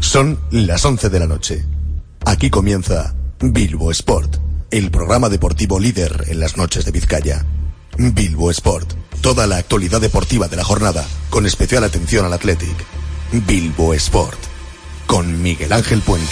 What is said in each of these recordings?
Son las 11 de la noche. Aquí comienza Bilbo Sport, el programa deportivo líder en las noches de Vizcaya. Bilbo Sport, toda la actualidad deportiva de la jornada, con especial atención al Athletic. Bilbo Sport, con Miguel Ángel Puente.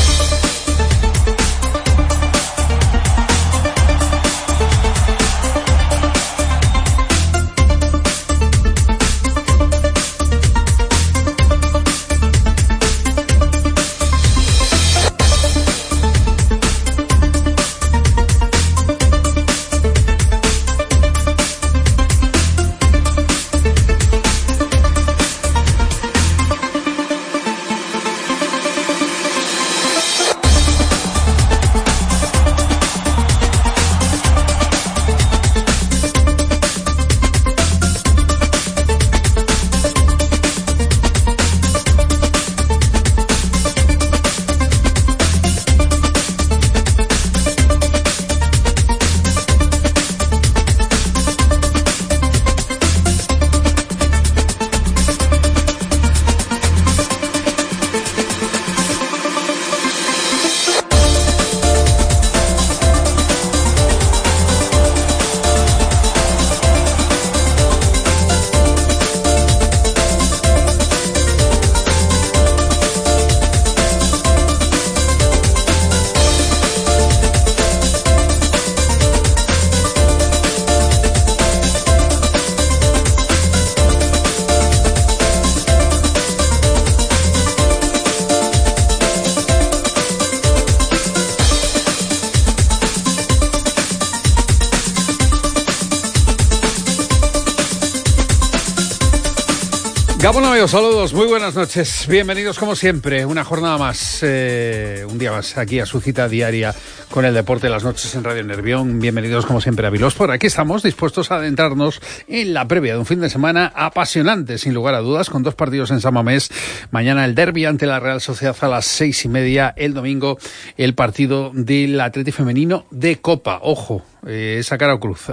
Gabón amigos, saludos, muy buenas noches, bienvenidos como siempre, una jornada más, un día más aquí a su cita diaria con el deporte de las noches en Radio Nervión. Bienvenidos como siempre a Bilbo Sport. Aquí estamos dispuestos a adentrarnos en la previa de un fin de semana apasionante, sin lugar a dudas, con dos partidos en San Mamés. Mañana el derbi ante la Real Sociedad a las 6:30, el domingo el partido del Atleti femenino de Copa. Ojo, esa cara o cruz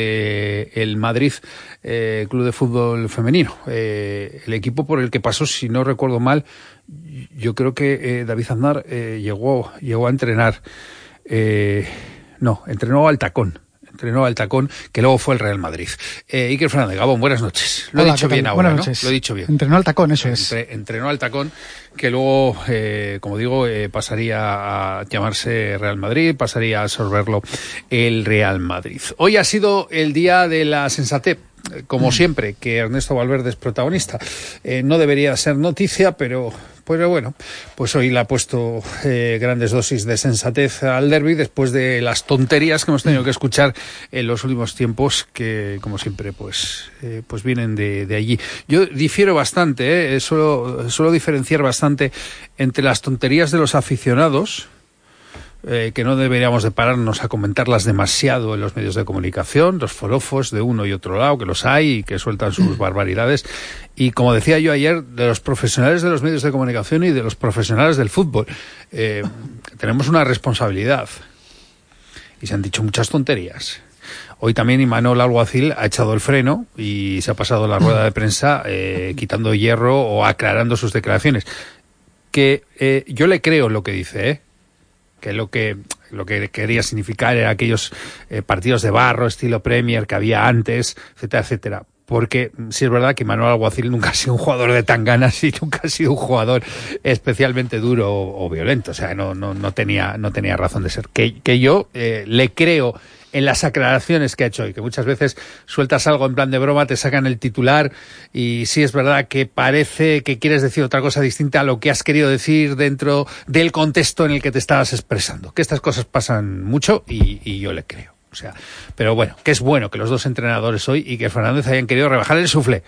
ante el Madrid Club de Fútbol Femenino, el equipo por el que pasó, si no recuerdo mal, yo creo que David Aznar llegó a entrenar, entrenó al Tacón, que luego fue el Real Madrid. Iker Fernández, Gabón, buenas noches. Lo he dicho bien ahora, ¿no? Lo he dicho bien. Entrenó al Tacón, eso es. Entrenó al Tacón, que luego, como digo, pasaría a llamarse Real Madrid, pasaría a absorberlo el Real Madrid. Hoy ha sido el día de la sensatez. Como siempre, que Ernesto Valverde es protagonista. No debería ser noticia, pero bueno, pues hoy le ha puesto grandes dosis de sensatez al derbi después de las tonterías que hemos tenido que escuchar en los últimos tiempos, que como siempre pues vienen de allí. Yo difiero bastante, suelo diferenciar bastante entre las tonterías de los aficionados, que no deberíamos de pararnos a comentarlas demasiado en los medios de comunicación, los forofos de uno y otro lado, que los hay y que sueltan sus barbaridades, y como decía yo ayer, de los profesionales de los medios de comunicación y de los profesionales del fútbol. Tenemos una responsabilidad y se han dicho muchas tonterías. Hoy también Imanol Alguacil ha echado el freno y se ha pasado la rueda de prensa quitando hierro o aclarando sus declaraciones, que yo le creo lo que dice, que lo que quería significar era aquellos partidos de barro, estilo Premier, que había antes, etcétera, etcétera. Porque sí es verdad que Manuel Alguacil nunca ha sido un jugador de tanganas y nunca ha sido un jugador especialmente duro o violento. O sea, no tenía razón de ser. Que yo le creo en las aclaraciones que ha hecho hoy, que muchas veces sueltas algo en plan de broma, te sacan el titular y sí es verdad que parece que quieres decir otra cosa distinta a lo que has querido decir dentro del contexto en el que te estabas expresando. Que estas cosas pasan mucho y yo le creo. O sea, pero bueno, que es bueno que los dos entrenadores hoy y que Fernández hayan querido rebajar el suflé.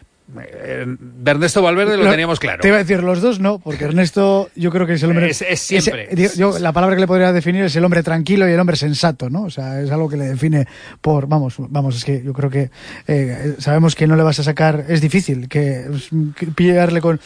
De Ernesto Valverde lo teníamos claro. Te iba a decir los dos, no, porque Ernesto yo creo que es el hombre... Es siempre. La palabra que le podría definir es el hombre tranquilo y el hombre sensato, ¿no? O sea, es algo que le define por... Vamos, es que yo creo que sabemos que no le vas a sacar... Es difícil que pillarle con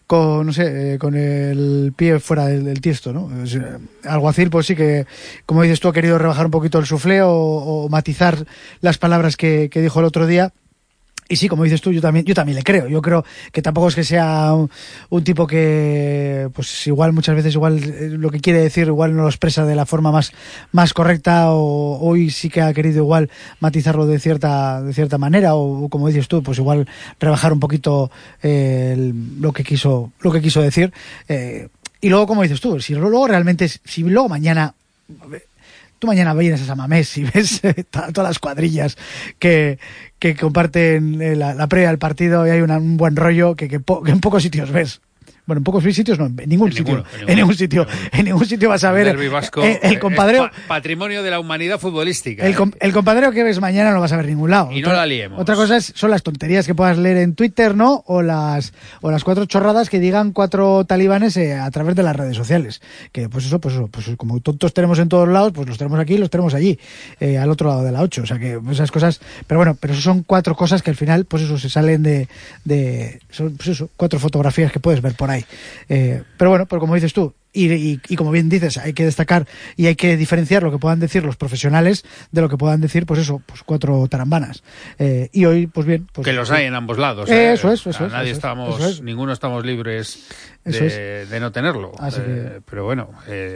el pie fuera del tiesto, ¿no? Alguacil, pues sí que, como dices tú, ha querido rebajar un poquito el suflé o matizar las palabras que dijo el otro día. Y sí, como dices tú, yo también le creo. Yo creo que tampoco es que sea un tipo que, pues igual muchas veces lo que quiere decir igual no lo expresa de la forma más correcta, o hoy sí que ha querido igual matizarlo de cierta manera, o como dices tú, pues igual rebajar un poquito lo que quiso decir. Y luego, como dices tú, si luego mañana... Tú mañana vienes a Samamés y ves todas las cuadrillas que comparten la previa del partido, y hay un buen rollo que en pocos sitios ves. Bueno, en pocos sitios no, en ningún sitio. En ningún sitio vas a ver el compadreo. Patrimonio de la humanidad futbolística. El compadreo que ves mañana no lo vas a ver en ningún lado. Y no la liemos. Otra cosa son las tonterías que puedas leer en Twitter, ¿no? O las 4 chorradas que digan 4 talibanes a través de las redes sociales. Que pues eso, como tontos tenemos en todos lados, pues los tenemos aquí y los tenemos allí, al otro lado de la 8. O sea que esas cosas, pero bueno, eso son 4 cosas que al final, pues eso, se salen son, pues eso, 4 fotografías que puedes ver por ahí. Pero bueno, como dices tú, y como bien dices, hay que destacar y hay que diferenciar lo que puedan decir los profesionales de lo que puedan decir, pues eso, pues 4 tarambanas. Y hoy, pues bien, pues, que los hay en ambos lados. Eso es. Ninguno estamos libres de no tenerlo. Pero bueno,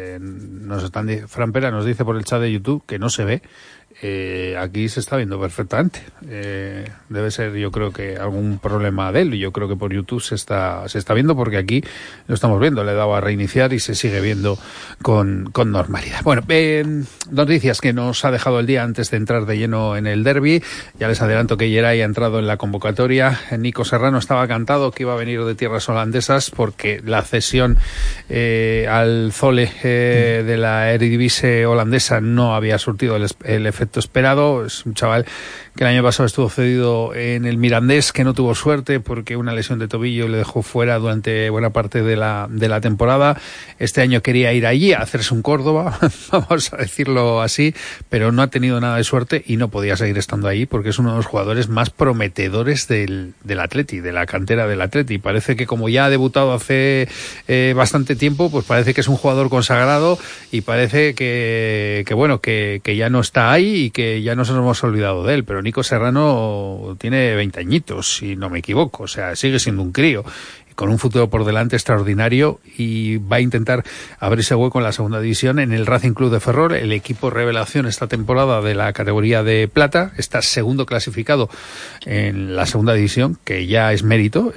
Fran Pera nos dice por el chat de YouTube que no se ve. Aquí se está viendo perfectamente. Debe ser, yo creo, que algún problema de él. Yo creo que por YouTube se está viendo, porque aquí lo estamos viendo. Le he dado a reiniciar y se sigue viendo con normalidad. Bueno, noticias que nos ha dejado el día antes de entrar de lleno en el derbi. Ya les adelanto que Geray ha entrado en la convocatoria. Nico Serrano estaba cantado que iba a venir de tierras holandesas, porque la cesión al Zole de la Eredivisie holandesa no había surtido el efecto esperado. Es un chaval que el año pasado estuvo cedido en el Mirandés, que no tuvo suerte porque una lesión de tobillo le dejó fuera durante buena parte de la temporada. Este año quería ir allí a hacerse un Córdoba, vamos a decirlo así, pero no ha tenido nada de suerte y no podía seguir estando ahí, porque es uno de los jugadores más prometedores del Atleti, de la cantera del Atleti. Parece que, como ya ha debutado hace bastante tiempo, pues parece que es un jugador consagrado, y parece que ya no está ahí y que ya nos hemos olvidado de él. Pero Nico Serrano tiene 20 añitos, si no me equivoco, o sea, sigue siendo un crío, con un futuro por delante extraordinario, y va a intentar abrirse hueco en la segunda división en el Racing Club de Ferrol, el equipo revelación esta temporada de la categoría de plata. Está segundo clasificado en la segunda división, que ya es mérito,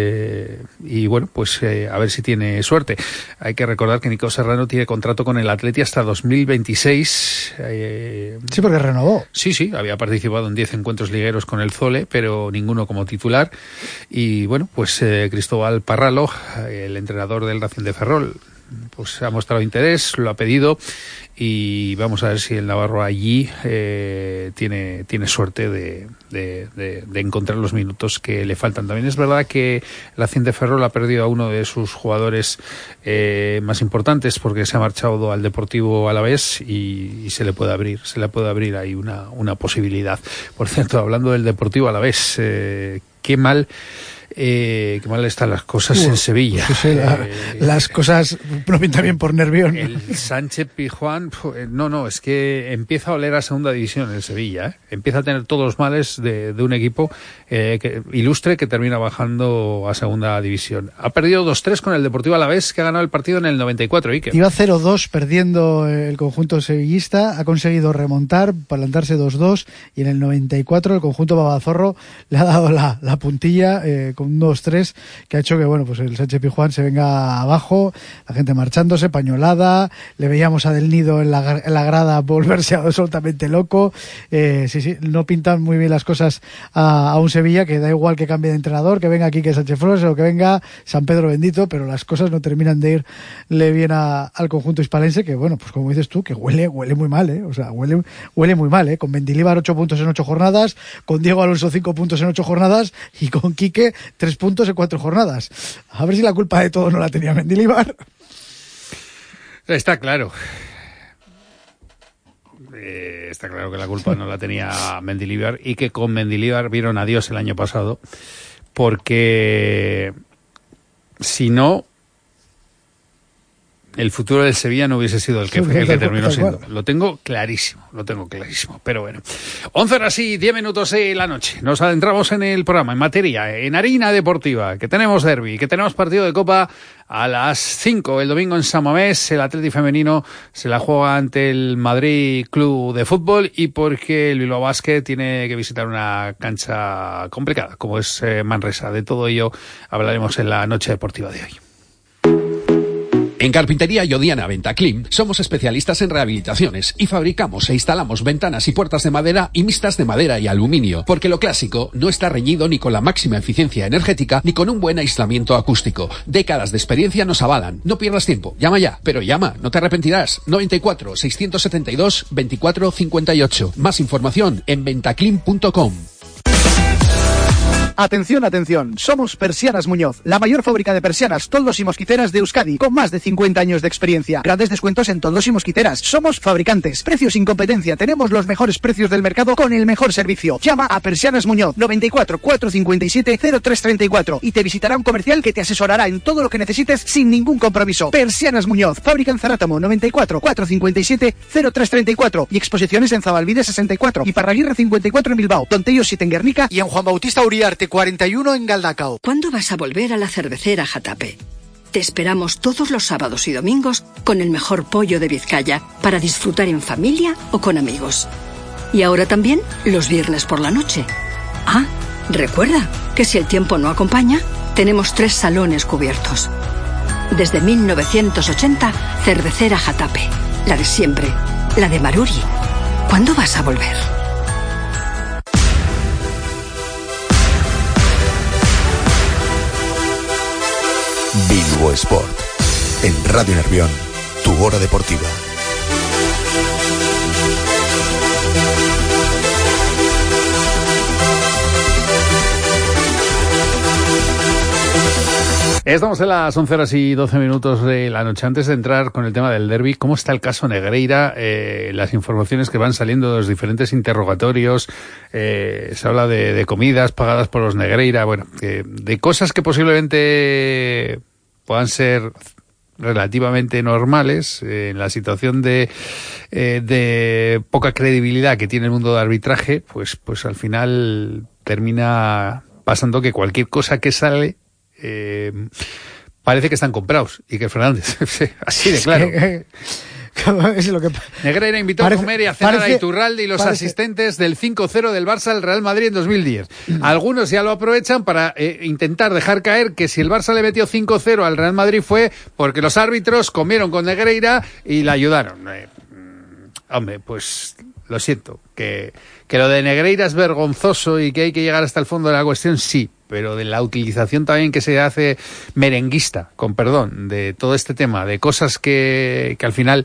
y bueno, pues a ver si tiene suerte. Hay que recordar que Nico Serrano tiene contrato con el Atleti hasta 2026. Sí, porque renovó. Sí, había participado en 10 encuentros ligueros con el Zole, pero ninguno como titular. Y bueno, pues Cristóbal Parralo, el entrenador del Racing de Ferrol, pues ha mostrado interés, lo ha pedido, y vamos a ver si el navarro allí tiene suerte de encontrar los minutos que le faltan. También es verdad que el Racing de Ferrol ha perdido a uno de sus jugadores más importantes, porque se ha marchado al Deportivo Alavés, y se le puede abrir ahí una posibilidad. Por cierto, hablando del Deportivo Alavés, qué mal están las cosas en Sevilla. Sí, las cosas no pintan bien por Nervión. El Sánchez Pizjuán, es que empieza a oler a segunda división el Sevilla, empieza a tener todos los males de un equipo ilustre que termina bajando a segunda división. Ha perdido 2-3 con el Deportivo Alavés, que ha ganado el partido en el 94, Iker. Iba 0-2 perdiendo el conjunto sevillista, ha conseguido remontar, plantarse 2-2, y en el 94 el conjunto babazorro le ha dado la puntilla con un 2-3, que ha hecho que pues el Sánchez Pizjuán se venga abajo, la gente marchándose, pañolada, le veíamos a Del Nido en la grada volverse absolutamente loco. Sí, no pintan muy bien las cosas a un Sevilla, que da igual que cambie de entrenador, que venga aquí que Sánchez Flores o que venga San Pedro bendito, pero las cosas no terminan de irle bien al conjunto hispalense, que pues como dices tú, que huele muy mal, o sea, huele muy mal, con Mendilibar 8 puntos en 8 jornadas, con Diego Alonso 5 puntos en 8 jornadas, y con Quique 3 puntos en 4 jornadas. A ver si la culpa de todo no la tenía Mendilibar. Está claro. Está claro que la culpa no la tenía Mendilibar, y que con Mendilibar vieron a Dios el año pasado, porque si no, el futuro del Sevilla no hubiese sido el que terminó siendo. Lo tengo clarísimo. Pero bueno, 11:10 de la noche. Nos adentramos en el programa, en materia, en harina deportiva, que tenemos derbi, que tenemos partido de Copa a las 5 el domingo en San Mamés. El Atleti femenino se la juega ante el Madrid Club de Fútbol, y porque el Bilbao Basket tiene que visitar una cancha complicada como es Manresa. De todo ello hablaremos en la noche deportiva de hoy. En Carpintería Llodiana Ventaclim somos especialistas en rehabilitaciones y fabricamos e instalamos ventanas y puertas de madera y mixtas de madera y aluminio, porque lo clásico no está reñido ni con la máxima eficiencia energética ni con un buen aislamiento acústico. Décadas de experiencia nos avalan. No pierdas tiempo. Llama ya, pero llama, no te arrepentirás. 94 672 24 58. Más información en ventaclim.com. Atención, atención, somos Persianas Muñoz, la mayor fábrica de persianas, toldos y mosquiteras de Euskadi, con más de 50 años de experiencia. Grandes descuentos en toldos y mosquiteras. Somos fabricantes, precios sin competencia, tenemos los mejores precios del mercado con el mejor servicio. Llama a Persianas Muñoz, 94 457 0334, y te visitará un comercial que te asesorará en todo lo que necesites sin ningún compromiso. Persianas Muñoz, fábrica en Zarátamo, 94 457 0334, y exposiciones en Zabalbide 64 y Parraguirre 54 en Bilbao, Tontello 7 en Guernica y en Juan Bautista Uriarte 41 en Galdacao. ¿Cuándo vas a volver a la cervecera Jatape? Te esperamos todos los sábados y domingos con el mejor pollo de Vizcaya para disfrutar en familia o con amigos. Y ahora también los viernes por la noche. Ah, recuerda que si el tiempo no acompaña, tenemos 3 salones cubiertos. Desde 1980, cervecera Jatape. La de siempre, la de Maruri. ¿Cuándo vas a volver? Bilbo Sport, en Radio Nervión, tu hora deportiva. Estamos en las 11:12 de la noche. Antes de entrar con el tema del derbi, ¿cómo está el caso Negreira? Las informaciones que van saliendo de los diferentes interrogatorios, se habla de comidas pagadas por los Negreira, bueno, de cosas que posiblemente puedan ser relativamente normales en la situación de poca credibilidad que tiene el mundo del arbitraje, pues al final termina pasando que cualquier cosa que sale parece que están comprados y que Fernández, así de claro. Es lo que Negreira invitó a comer y a cenar a Iturralde y los asistentes del 5-0 del Barça al Real Madrid en 2010. Algunos ya lo aprovechan para intentar dejar caer que si el Barça le metió 5-0 al Real Madrid fue porque los árbitros comieron con Negreira y le ayudaron. Hombre, pues lo siento, que lo de Negreira es vergonzoso y que hay que llegar hasta el fondo de la cuestión, sí, pero de la utilización también que se hace merenguista, con perdón, de todo este tema, de cosas que al final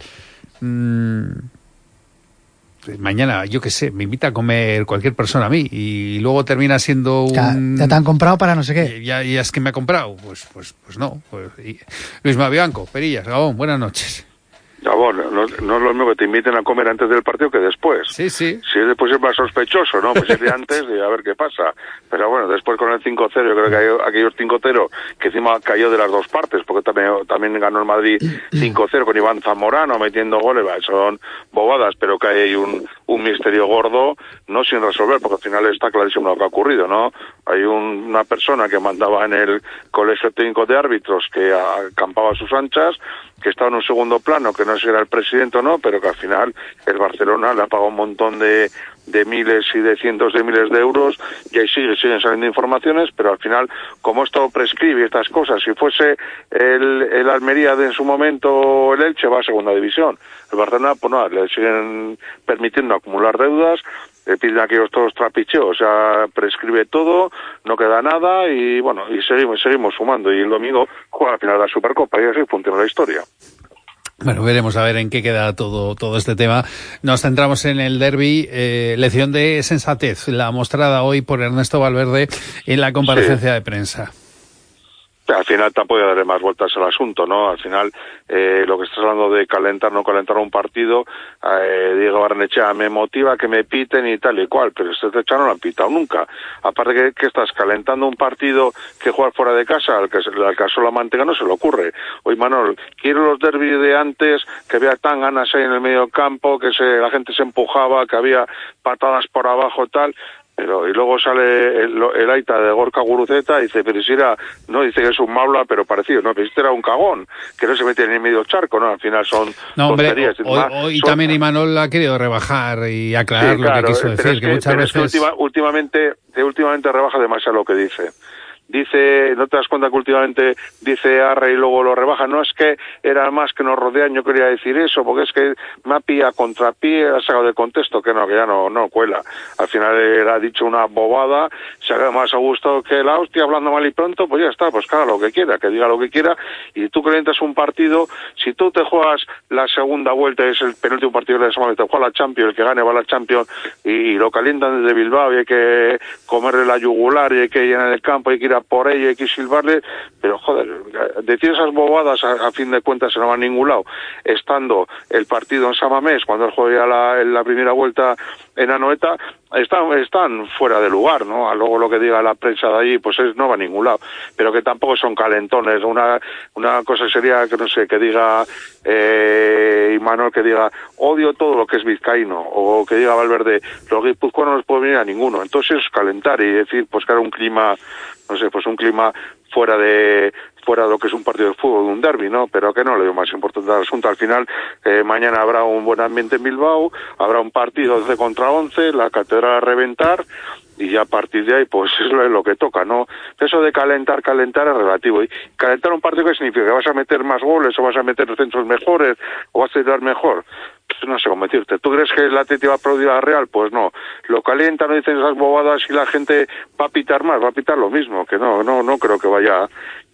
mañana, yo qué sé, me invita a comer cualquier persona a mí y luego termina siendo un... Ya te han comprado para no sé qué. Ya es que me ha comprado, pues no. Luis Mabianco, Perillas, Gabón, buenas noches. No, no es lo mismo que te inviten a comer antes del partido que después. Sí. Si es después es más sospechoso, ¿no? Pues ir antes y a ver qué pasa. Pero bueno, después con el 5-0, yo creo que aquellos 5-0 que encima cayó de las dos partes, porque también ganó el Madrid 5-0 con Iván Zamorano metiendo goles, son bobadas, pero que hay un misterio gordo, no sin resolver, porque al final está clarísimo lo que ha ocurrido, ¿no? Hay una persona que mandaba en el Colegio Técnico de Árbitros que acampaba a sus anchas, que estaba en un segundo plano, que no sé si era el presidente o no, pero que al final el Barcelona le ha pagado un montón de miles y de cientos de miles de euros, y ahí siguen saliendo informaciones, pero al final, como esto prescribe estas cosas, si fuese el Almería de en su momento, el Elche va a segunda división. El Barcelona, pues nada, le siguen permitiendo acumular deudas, le piden aquellos todos trapicheos, o sea, prescribe todo, no queda nada, y bueno, y seguimos sumando, y el domingo juega la final de la Supercopa, y así funciona la historia. Bueno, veremos a ver en qué queda todo este tema. Nos centramos en el derbi, lección de sensatez, la mostrada hoy por Ernesto Valverde en la comparecencia de prensa. Al final tampoco voy a darle más vueltas al asunto, ¿no? Al final, lo que estás hablando de no calentar un partido, Diego Barrenechea me motiva que me piten y tal y cual, pero este fecha no lo han pitado nunca. Aparte que estás calentando un partido que jugar fuera de casa, al que solo la mantenga no se le ocurre. Oye, Manol, quiero los derbis de antes, que había tan ganas ahí en el medio campo, que la gente se empujaba, que había patadas por abajo, tal. Pero y luego sale el Aita de Gorka Guruceta y dice, pero si era, no dice que es un maula, pero parecido, no, pero este era un cagón, que no se metía ni en medio charco, ¿no? Al final son tonterías. Hoy también Imanol ha querido rebajar y aclarar lo que quiso decir, que muchas veces... últimamente rebaja demasiado lo que dice. Dice, no te das cuenta que últimamente dice arre y luego lo rebaja, no es que era más que nos rodean, yo quería decir eso, porque es que me ha pillado a contrapié, ha sacado de contexto, que ya no cuela. Al final él ha dicho una bobada, se ha más a gusto que la hostia, hablando mal y pronto, pues ya está, pues que haga lo que quiera, que diga lo que quiera, y tú calientas un partido, si tú te juegas la segunda vuelta, es el penúltimo partido de la semana, te juega la Champions, el que gane va a la Champions, y lo calientan desde Bilbao, y hay que comerle la yugular, y hay que llenar el campo, hay que ir a por ello, hay que silbarle, pero joder, decir esas bobadas a fin de cuentas no va a ningún lado, estando el partido en San Mamés, cuando él juega en la primera vuelta en Anoeta, están fuera de lugar, ¿no? Luego lo que diga la prensa de allí, pues no va a ningún lado, pero que tampoco son calentones. Una cosa sería que no sé, que diga Imanol, que diga odio todo lo que es vizcaíno, o que diga Valverde los guipuzcoanos no les puede venir a ninguno. Entonces es calentar y decir, pues que era un clima, no sé, pues un clima fuera de lo que es un partido de fútbol, un derbi, ¿no? Pero que no le dio más importante al asunto. Al final, mañana habrá un buen ambiente en Bilbao, habrá un partido 11 contra 11, la catedral a reventar, y ya a partir de ahí, pues es lo que toca, ¿no? Eso de calentar es relativo. Y calentar un partido, ¿qué significa? ¿Que vas a meter más goles, o vas a meter centros mejores, o vas a tirar mejor? Pues no sé cómo decirte. ¿Tú crees que el Atleti va a aplaudir a Real? Pues no. Lo calientan, no dicen esas bobadas y la gente va a pitar más, va a pitar lo mismo, que no creo que vaya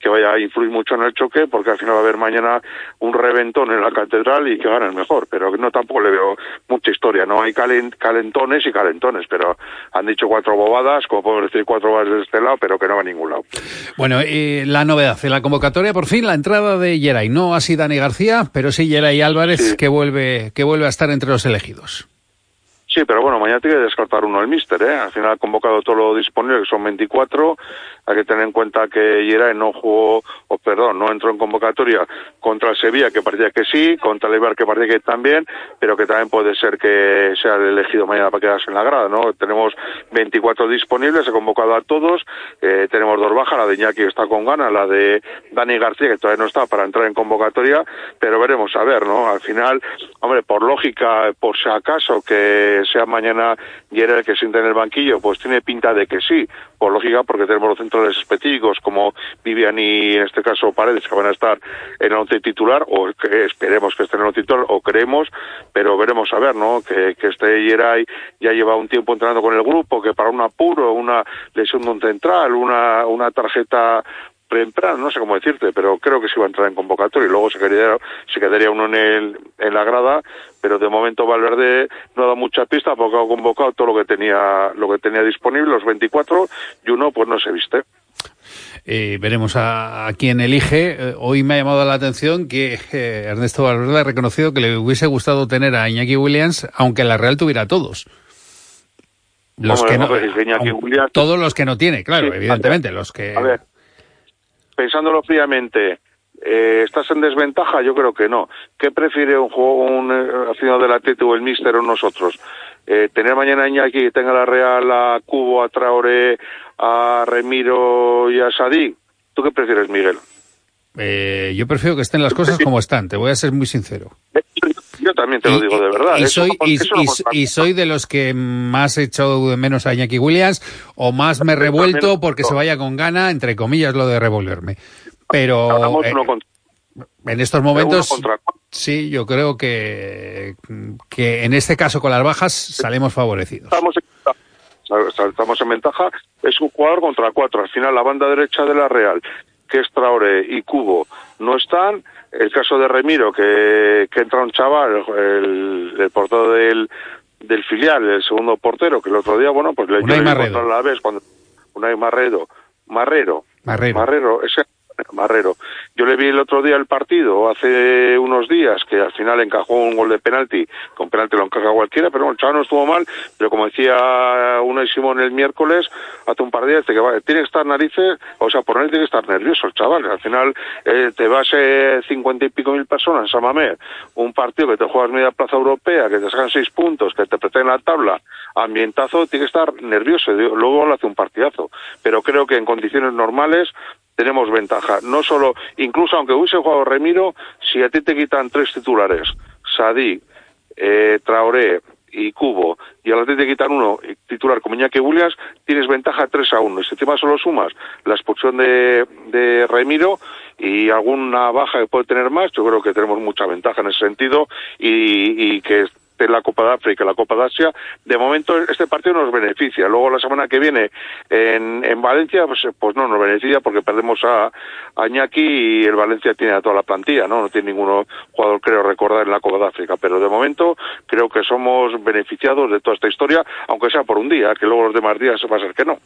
a influir mucho en el choque, porque al final va a haber mañana un reventón en la catedral y que gane el mejor, pero no, tampoco le veo mucha historia, ¿no? Hay calentones y calentones, pero han dicho 4 bobadas, como podemos decir 4 bobadas de este lado, pero que no va a ningún lado. Bueno, la novedad en la convocatoria, por fin, la entrada de Yeray, no así Dani García, pero sí Yeray Álvarez, sí, que vuelve a estar entre los elegidos. Sí, pero bueno, mañana tiene que descartar uno el míster, ¿eh? Al final ha convocado todo lo disponible, que son 24. Hay que tener en cuenta que Yeray no entró en convocatoria contra el Sevilla, que parecía que sí, contra el Eibar, que parecía que también, pero que también puede ser que sea el elegido mañana para quedarse en la grada, ¿no? Tenemos 24 disponibles, he convocado a todos, tenemos 2 bajas, la de Iñaki que está con ganas, la de Dani García, que todavía no está para entrar en convocatoria, pero veremos a ver, ¿no? Al final, hombre, por lógica, por si acaso que sea mañana Yeray el que siente en el banquillo, pues tiene pinta de que sí, por lógica, porque tenemos los centrales específicos como Vivian y en este caso Paredes, que van a estar en el once titular, o que esperemos que estén en el once titular, o creemos, pero veremos a ver, ¿no? Que este Yeray ya lleva un tiempo entrenando con el grupo, que para un apuro, una lesión de un central, una tarjeta preemprano, no sé cómo decirte, pero creo que sí va a entrar en convocatoria y luego se quedaría uno en la grada, pero de momento Valverde no ha dado mucha pista porque ha convocado todo lo que tenía disponible, los 24, y uno pues no se viste. Veremos a quién elige. Hoy me ha llamado la atención que Ernesto Valverde ha reconocido que le hubiese gustado tener a Iñaki Williams, aunque la Real tuviera a todos. Todos los que no tiene, claro, sí, evidentemente, los que... A ver, pensándolo fríamente, ¿estás en desventaja? Yo creo que no. ¿Qué prefiere un aficionado del Atlético o el míster o nosotros? Tener mañana a Iñaki que tenga la Real, a Cubo, a Traoré, a Remiro y a Sadik. ¿Tú qué prefieres, Miguel? Yo prefiero que estén las cosas como están, te voy a ser muy sincero. Yo también te lo digo de verdad. Y soy de los que más he echado de menos a Iñaki Williams, o más me he revuelto porque se vaya con gana, entre comillas, lo de revolverme. Pero en estos momentos, sí, yo creo que en este caso con las bajas salimos favorecidos. Estamos en ventaja, es un jugador contra 4. Al final la banda derecha de la Real, que es Traoré y Cubo, no están. El caso de Remiro, que entra un chaval, el portero del filial, el segundo portero, que el otro día, pues le dio contra la vez cuando Unai Marrero, ese Marrero. Yo le vi el otro día el partido, hace unos días, que al final encajó un gol de penalti, con penalti lo encaja cualquiera, pero bueno, el chaval no estuvo mal, pero como decía Unai Simón el miércoles, hace un par de días, que tiene que estar narices, o sea, por él tiene que estar nervioso el chaval, al final te vas 50 y pico mil personas en San Mamés, un partido que te juegas media plaza europea, que te sacan 6 puntos, que te preten la tabla, ambientazo, tiene que estar nervioso, luego lo hace un partidazo, pero creo que en condiciones normales tenemos ventaja, no solo, incluso aunque hubiese jugado Remiro, si a ti te quitan 3 titulares, Sadí, Traoré y Cubo, y a ti te quitan uno titular como Iñaki Williams, tienes ventaja 3-1, y si encima solo sumas la expulsión de Remiro y alguna baja que puede tener más, yo creo que tenemos mucha ventaja en ese sentido, y que la Copa de África y la Copa de Asia, de momento este partido nos beneficia. Luego la semana que viene en Valencia, pues no nos beneficia porque perdemos a Iñaki y el Valencia tiene a toda la plantilla, no tiene ningún jugador, creo recordar, en la Copa de África, pero de momento creo que somos beneficiados de toda esta historia, aunque sea por un día, que luego los demás días va a ser que no.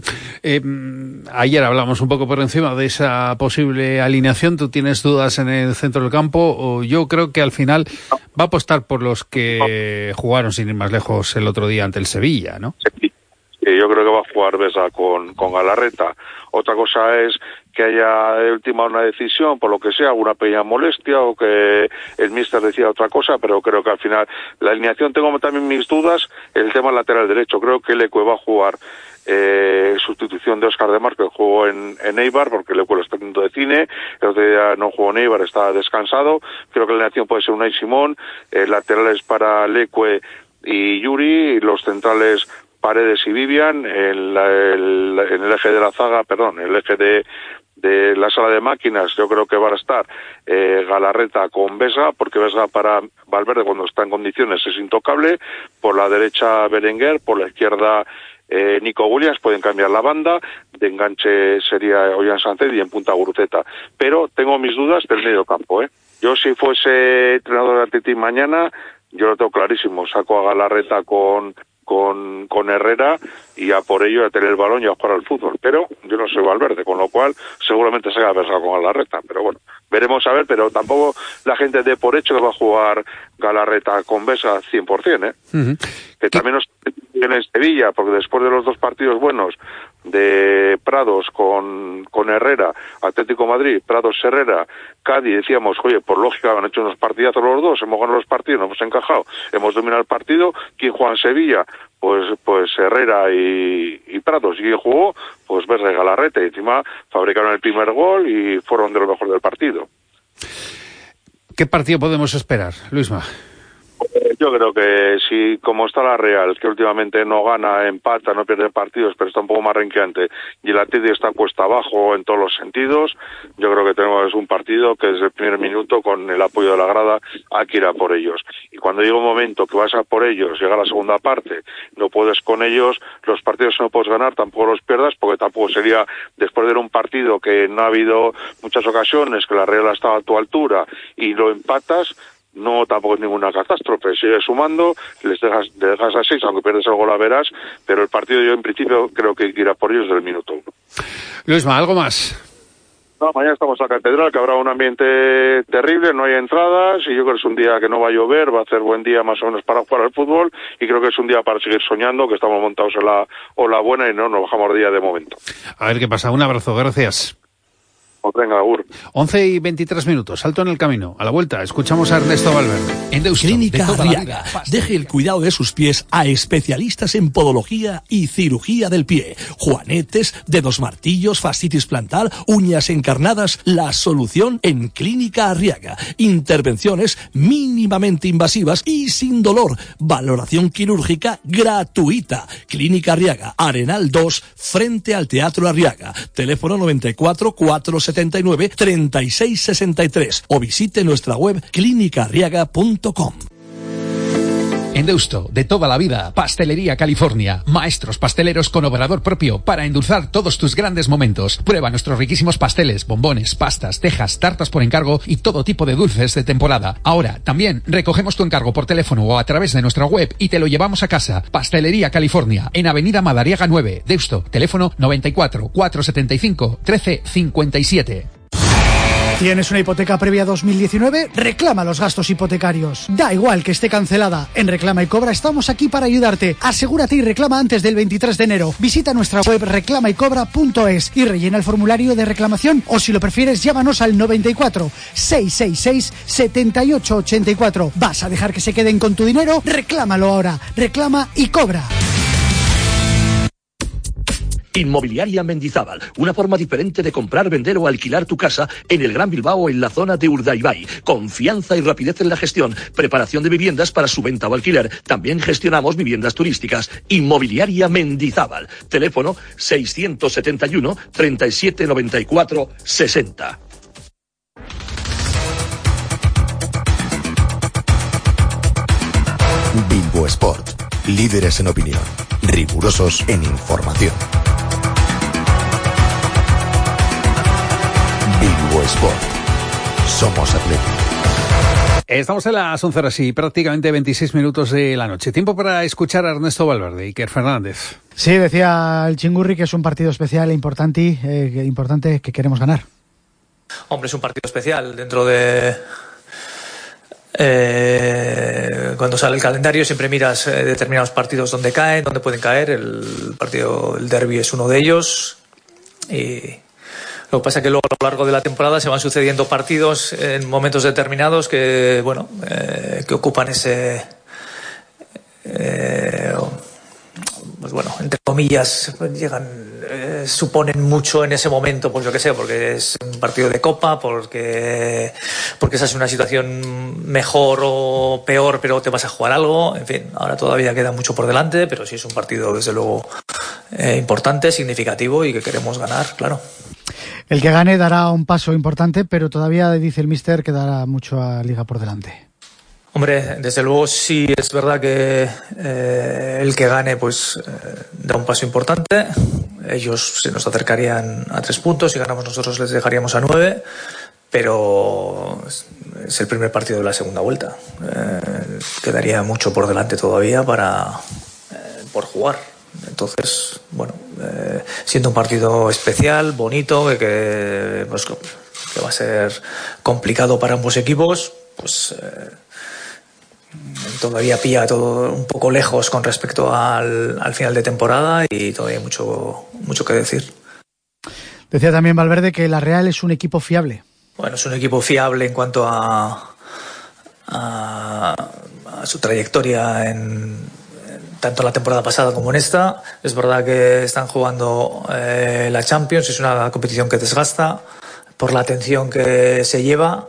Ayer hablamos un poco por encima de esa posible alineación. ¿Tú tienes dudas en el centro del campo? O yo creo que al final va a apostar por los que jugaron sin ir más lejos el otro día ante el Sevilla, ¿no? Sí, yo creo que va a jugar Besa con Galarreta. Otra cosa es que haya ultimado una decisión, por lo que sea, alguna pequeña molestia o que el míster decida otra cosa, pero creo que al final la alineación, tengo también mis dudas, el tema lateral derecho. Creo que Leque va a jugar sustitución de Óscar de Mar, que jugó en Eibar, porque Leque lo está haciendo de cine, el otro día no jugó en Eibar, está descansado. Creo que la alineación puede ser Unai Simón, laterales para Leque y Yuri, y los centrales Paredes y Vivian, en el eje de la zaga, el eje de la sala de máquinas, yo creo que van a estar Galarreta con Vesga, porque Vesga para Valverde cuando está en condiciones es intocable, por la derecha Berenguer, por la izquierda Nico Williams, pueden cambiar la banda, de enganche sería Ollán Sánchez y en punta Guruceta, pero tengo mis dudas del medio campo, Yo si fuese entrenador de Atleti mañana, yo lo tengo clarísimo, saco a Galarreta con Herrera y a por ello a tener el balón y a jugar al fútbol, pero yo no soy Valverde, con lo cual seguramente se haga Vesga con Galarreta, pero bueno, veremos a ver, pero tampoco la gente dé por hecho que va a jugar Galarreta con Vesga 100%, que también nos en Sevilla, porque después de los 2 partidos buenos de Prados con Herrera, Atlético Madrid, Prados Herrera, Cádiz, decíamos, oye, por lógica han hecho unos partidazos los dos, hemos ganado los partidos, nos hemos encajado, hemos dominado el partido. ¿Quién juega en Sevilla? Pues Herrera y Prados. ¿Y quién jugó? Pues Vesga y Galarreta, y encima fabricaron el primer gol y fueron de los mejores del partido. ¿Qué partido podemos esperar, Luisma? Yo creo que si, como está la Real, que últimamente no gana, empata, no pierde partidos, pero está un poco más renqueante, y el Atleti está cuesta abajo en todos los sentidos, yo creo que tenemos un partido que desde el primer minuto, con el apoyo de la grada, hay que ir a por ellos. Y cuando llega un momento que vas a por ellos, llega la segunda parte, no puedes con ellos, los partidos no puedes ganar, tampoco los pierdas, porque tampoco sería, después de un partido que no ha habido muchas ocasiones, que la Real ha estado a tu altura, y lo empatas, no, tampoco es ninguna catástrofe, sigues sumando, les dejas a 6, aunque pierdes el gol a verás, pero el partido yo en principio creo que irá por ellos desde el minuto 1. Luisma, ¿algo más? No, mañana estamos en la Catedral, que habrá un ambiente terrible, no hay entradas, y yo creo que es un día que no va a llover, va a ser buen día más o menos para jugar al fútbol, y creo que es un día para seguir soñando, que estamos montados en la ola buena y no nos bajamos día de momento. A ver qué pasa, un abrazo, gracias. Venga, Agur. 11:23, salto en el camino. A la vuelta, escuchamos a Ernesto Valverde. En Clínica Arriaga. Deje el cuidado de sus pies a especialistas en podología y cirugía del pie. Juanetes, dedos martillos, fascitis plantar, uñas encarnadas. La solución en Clínica Arriaga. Intervenciones mínimamente invasivas y sin dolor. Valoración quirúrgica gratuita. Clínica Arriaga, Arenal 2, frente al Teatro Arriaga. Teléfono 94 479 3663 o visite nuestra web clinicaarriaga.com. En Deusto, de toda la vida, Pastelería California. Maestros pasteleros con obrador propio para endulzar todos tus grandes momentos. Prueba nuestros riquísimos pasteles, bombones, pastas, tejas, tartas por encargo y todo tipo de dulces de temporada. Ahora, también recogemos tu encargo por teléfono o a través de nuestra web y te lo llevamos a casa. Pastelería California, en Avenida Madariaga 9, Deusto. Teléfono 94 475 1357. ¿Tienes una hipoteca previa 2019? Reclama los gastos hipotecarios. Da igual que esté cancelada. En Reclama y Cobra estamos aquí para ayudarte. Asegúrate y reclama antes del 23 de enero. Visita nuestra web reclamaycobra.es y rellena el formulario de reclamación, o si lo prefieres llámanos al 94 666 7884. ¿Vas a dejar que se queden con tu dinero? Reclámalo ahora. Reclama y Cobra. Inmobiliaria Mendizábal, una forma diferente de comprar, vender o alquilar tu casa en el Gran Bilbao, en la zona de Urdaibai. Confianza y rapidez en la gestión, preparación de viviendas para su venta o alquiler. También gestionamos viviendas turísticas. Inmobiliaria Mendizábal, teléfono 671 37 94 60. Bilbo Sport, líderes en opinión, rigurosos en información. Bilbo Sport, somos Atlético. Estamos en las 11 horas y prácticamente 26 minutos de la noche. Tiempo para escuchar a Ernesto Valverde y Iker Fernández. Sí, decía el Chingurri que es un partido especial e importante que queremos ganar. Hombre, es un partido especial dentro de... cuando sale el calendario siempre miras determinados partidos donde caen, donde pueden caer. El partido del derbi es uno de ellos, y lo que pasa es que luego a lo largo de la temporada se van sucediendo partidos en momentos determinados que que ocupan ese pues bueno, entre comillas, suponen mucho en ese momento, pues yo qué sé, porque es un partido de Copa, porque esa es una situación mejor o peor, pero te vas a jugar algo. En fin, ahora todavía queda mucho por delante, pero sí es un partido desde luego importante, significativo y que queremos ganar, claro. El que gane dará un paso importante, pero todavía dice el míster que dará mucho a Liga por delante. Hombre, desde luego sí es verdad que el que gane pues da un paso importante. Ellos se nos acercarían a 3 puntos, si ganamos nosotros les dejaríamos a 9, pero es el primer partido de la segunda vuelta. Quedaría mucho por delante todavía por jugar. Entonces, bueno, siendo un partido especial, bonito, que va a ser complicado para ambos equipos, pues todavía pilla todo un poco lejos con respecto al final de temporada y todavía hay mucho que decir. Decía también Valverde que la Real es un equipo fiable. Bueno, es un equipo fiable en cuanto a su trayectoria tanto en la temporada pasada como en esta. Es verdad que están jugando la Champions, es una competición que desgasta por la atención que se lleva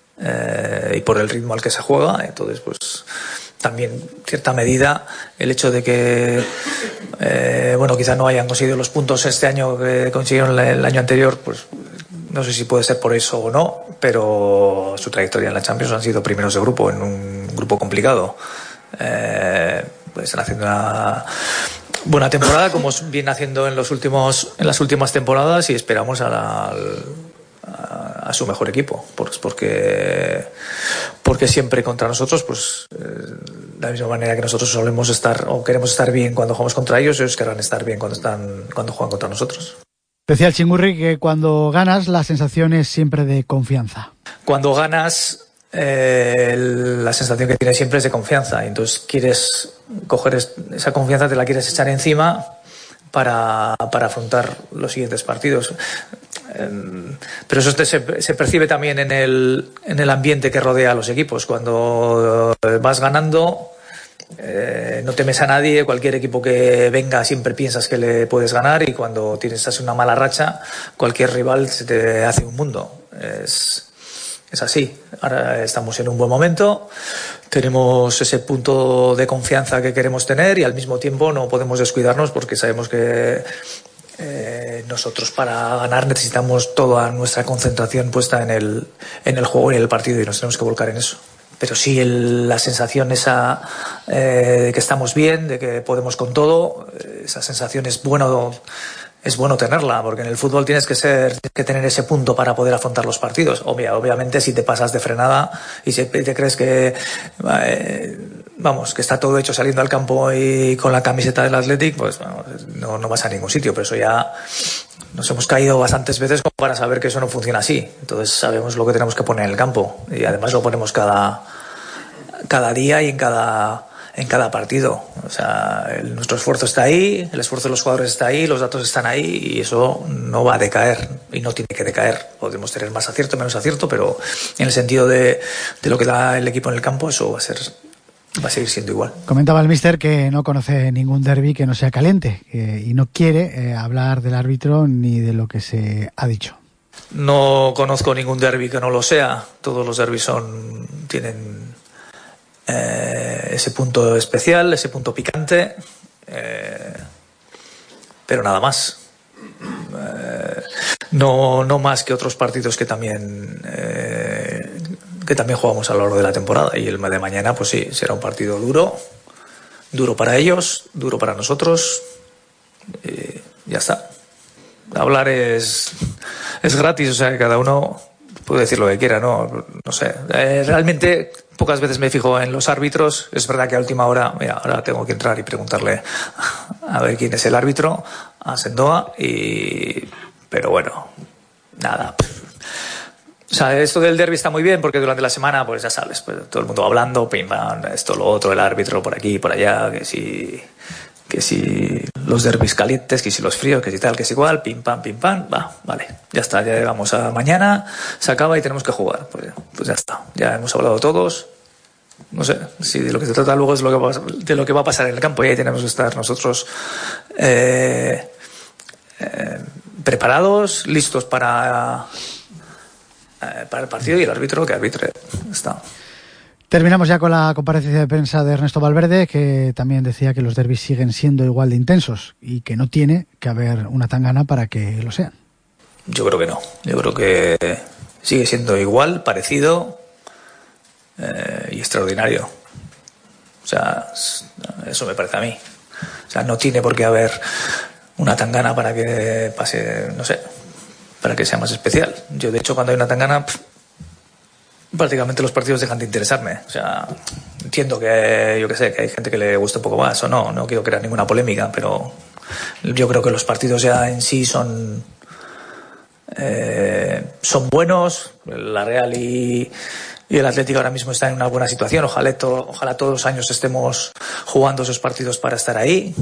y por el ritmo al que se juega. Entonces, pues también cierta medida el hecho de que quizá no hayan conseguido los puntos este año que consiguieron el año anterior, pues no sé si puede ser por eso o no, pero su trayectoria en la Champions han sido primeros de grupo, en un grupo complicado. Pues están haciendo una buena temporada, como viene haciendo en las últimas temporadas, y esperamos a su mejor equipo, porque siempre contra nosotros, pues de la misma manera que nosotros solemos estar o queremos estar bien cuando jugamos contra ellos, ellos querrán estar bien cuando juegan contra nosotros. Decía el Chingurri que cuando ganas la sensación es siempre de confianza. Cuando ganas la sensación que tienes siempre es de confianza, y entonces quieres coger esa confianza, te la quieres echar encima para afrontar los siguientes partidos. Pero eso se percibe también en el ambiente que rodea a los equipos. Cuando vas ganando, no temes a nadie, cualquier equipo que venga siempre piensas que le puedes ganar, y cuando estás en una mala racha, cualquier rival se te hace un mundo. Es así. Ahora estamos en un buen momento, tenemos ese punto de confianza que queremos tener, y al mismo tiempo no podemos descuidarnos, porque sabemos que nosotros para ganar necesitamos toda nuestra concentración puesta en el juego y en el partido, y nos tenemos que volcar en eso. Pero sí, la sensación esa de que estamos bien, de que podemos con todo, esa sensación es bueno tenerla, porque en el fútbol tienes que tener ese punto para poder afrontar los partidos. Obviamente, si te pasas de frenada y te crees que que está todo hecho saliendo al campo y con la camiseta del Athletic, pues no vas a ningún sitio. Pero eso ya nos hemos caído bastantes veces como para saber que eso no funciona así. Entonces sabemos lo que tenemos que poner en el campo y además lo ponemos cada día y en cada partido. O sea, nuestro esfuerzo está ahí, el esfuerzo de los jugadores está ahí, los datos están ahí y eso no va a decaer y no tiene que decaer. Podemos tener más acierto, menos acierto, pero en el sentido de lo que da el equipo en el campo, eso va a seguir siendo igual. Comentaba el míster que no conoce ningún derbi que no sea caliente y no quiere hablar del árbitro ni de lo que se ha dicho. No conozco ningún derbi que no lo sea. Todos los derbis tienen ese punto especial, ese punto picante, pero nada más. No más que otros partidos que también jugamos a lo largo de la temporada, y el de mañana pues sí, será un partido duro para ellos, duro para nosotros, y ya está. Hablar es gratis, o sea, cada uno puede decir lo que quiera, no sé. Realmente pocas veces me fijo en los árbitros. Es verdad que a última hora, mira, ahora tengo que entrar y preguntarle a ver quién es el árbitro, a Sendoa, pero bueno, nada. O sea, esto del derbi está muy bien porque durante la semana, pues ya sabes, pues, todo el mundo hablando, pim, pam, esto, lo otro, el árbitro por aquí, por allá, que si los derbis calientes, que si los fríos, que si tal, que si igual, pim, pam, vale, ya está, ya llegamos a mañana, se acaba y tenemos que jugar. Pues ya está, ya hemos hablado todos. No sé, si de lo que se trata luego es de lo que va a pasar en el campo, y ahí tenemos que estar nosotros preparados, listos para el partido, y el árbitro que arbitre. Está. Terminamos ya con la comparecencia de prensa de Ernesto Valverde, que también decía que los derbis siguen siendo igual de intensos y que no tiene que haber una tangana para que lo sean. Yo creo que no. Yo creo que sigue siendo igual, parecido y extraordinario. O sea, eso me parece a mí. O sea, no tiene por qué haber una tangana para que pase, no sé, para que sea más especial. Yo, de hecho, cuando hay una tangana, prácticamente los partidos dejan de interesarme. O sea, entiendo que, yo que sé, que hay gente que le gusta un poco más o no quiero crear ninguna polémica, pero yo creo que los partidos ya en sí son buenos. La Real y el Atlético ahora mismo están en una buena situación. Ojalá todos los años estemos jugando esos partidos para estar ahí,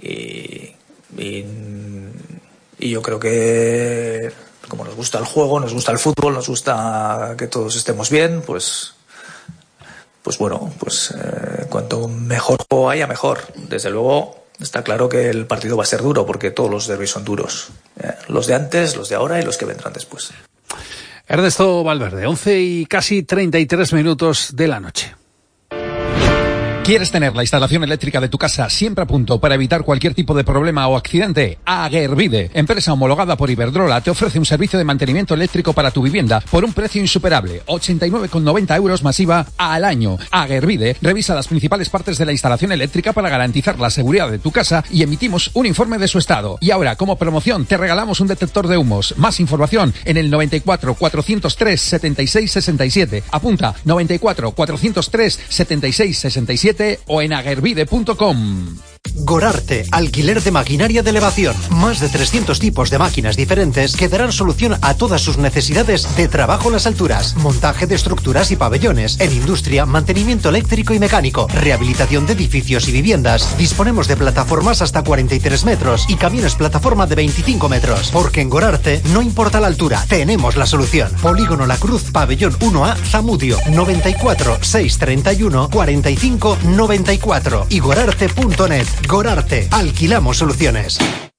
y yo creo que como nos gusta el juego, nos gusta el fútbol, nos gusta que todos estemos bien, pues bueno, cuanto mejor juego haya, mejor. Desde luego está claro que el partido va a ser duro, porque todos los derbis son duros. Los de antes, los de ahora y los que vendrán después. Ernesto Valverde, 11 y casi 33 minutos de la noche. ¿Quieres tener la instalación eléctrica de tu casa siempre a punto para evitar cualquier tipo de problema o accidente? Aguervide, empresa homologada por Iberdrola, te ofrece un servicio de mantenimiento eléctrico para tu vivienda por un precio insuperable, 89,90 euros masiva al año. Aguervide revisa las principales partes de la instalación eléctrica para garantizar la seguridad de tu casa y emitimos un informe de su estado. Y ahora, como promoción, te regalamos un detector de humos. Más información en el 94 403 76 67. Apunta, 94 403 76 67 o en aguervide.com. Gorarte, alquiler de maquinaria de elevación. Más de 300 tipos de máquinas diferentes que darán solución a todas sus necesidades de trabajo en las alturas. Montaje de estructuras y pabellones. En industria, mantenimiento eléctrico y mecánico. Rehabilitación de edificios y viviendas. Disponemos de plataformas hasta 43 metros y camiones plataforma de 25 metros. Porque en Gorarte no importa la altura, tenemos la solución. Polígono La Cruz, pabellón 1A, Zamudio. 94 631 45 94 y gorarte.net. Gorarte, alquilamos soluciones.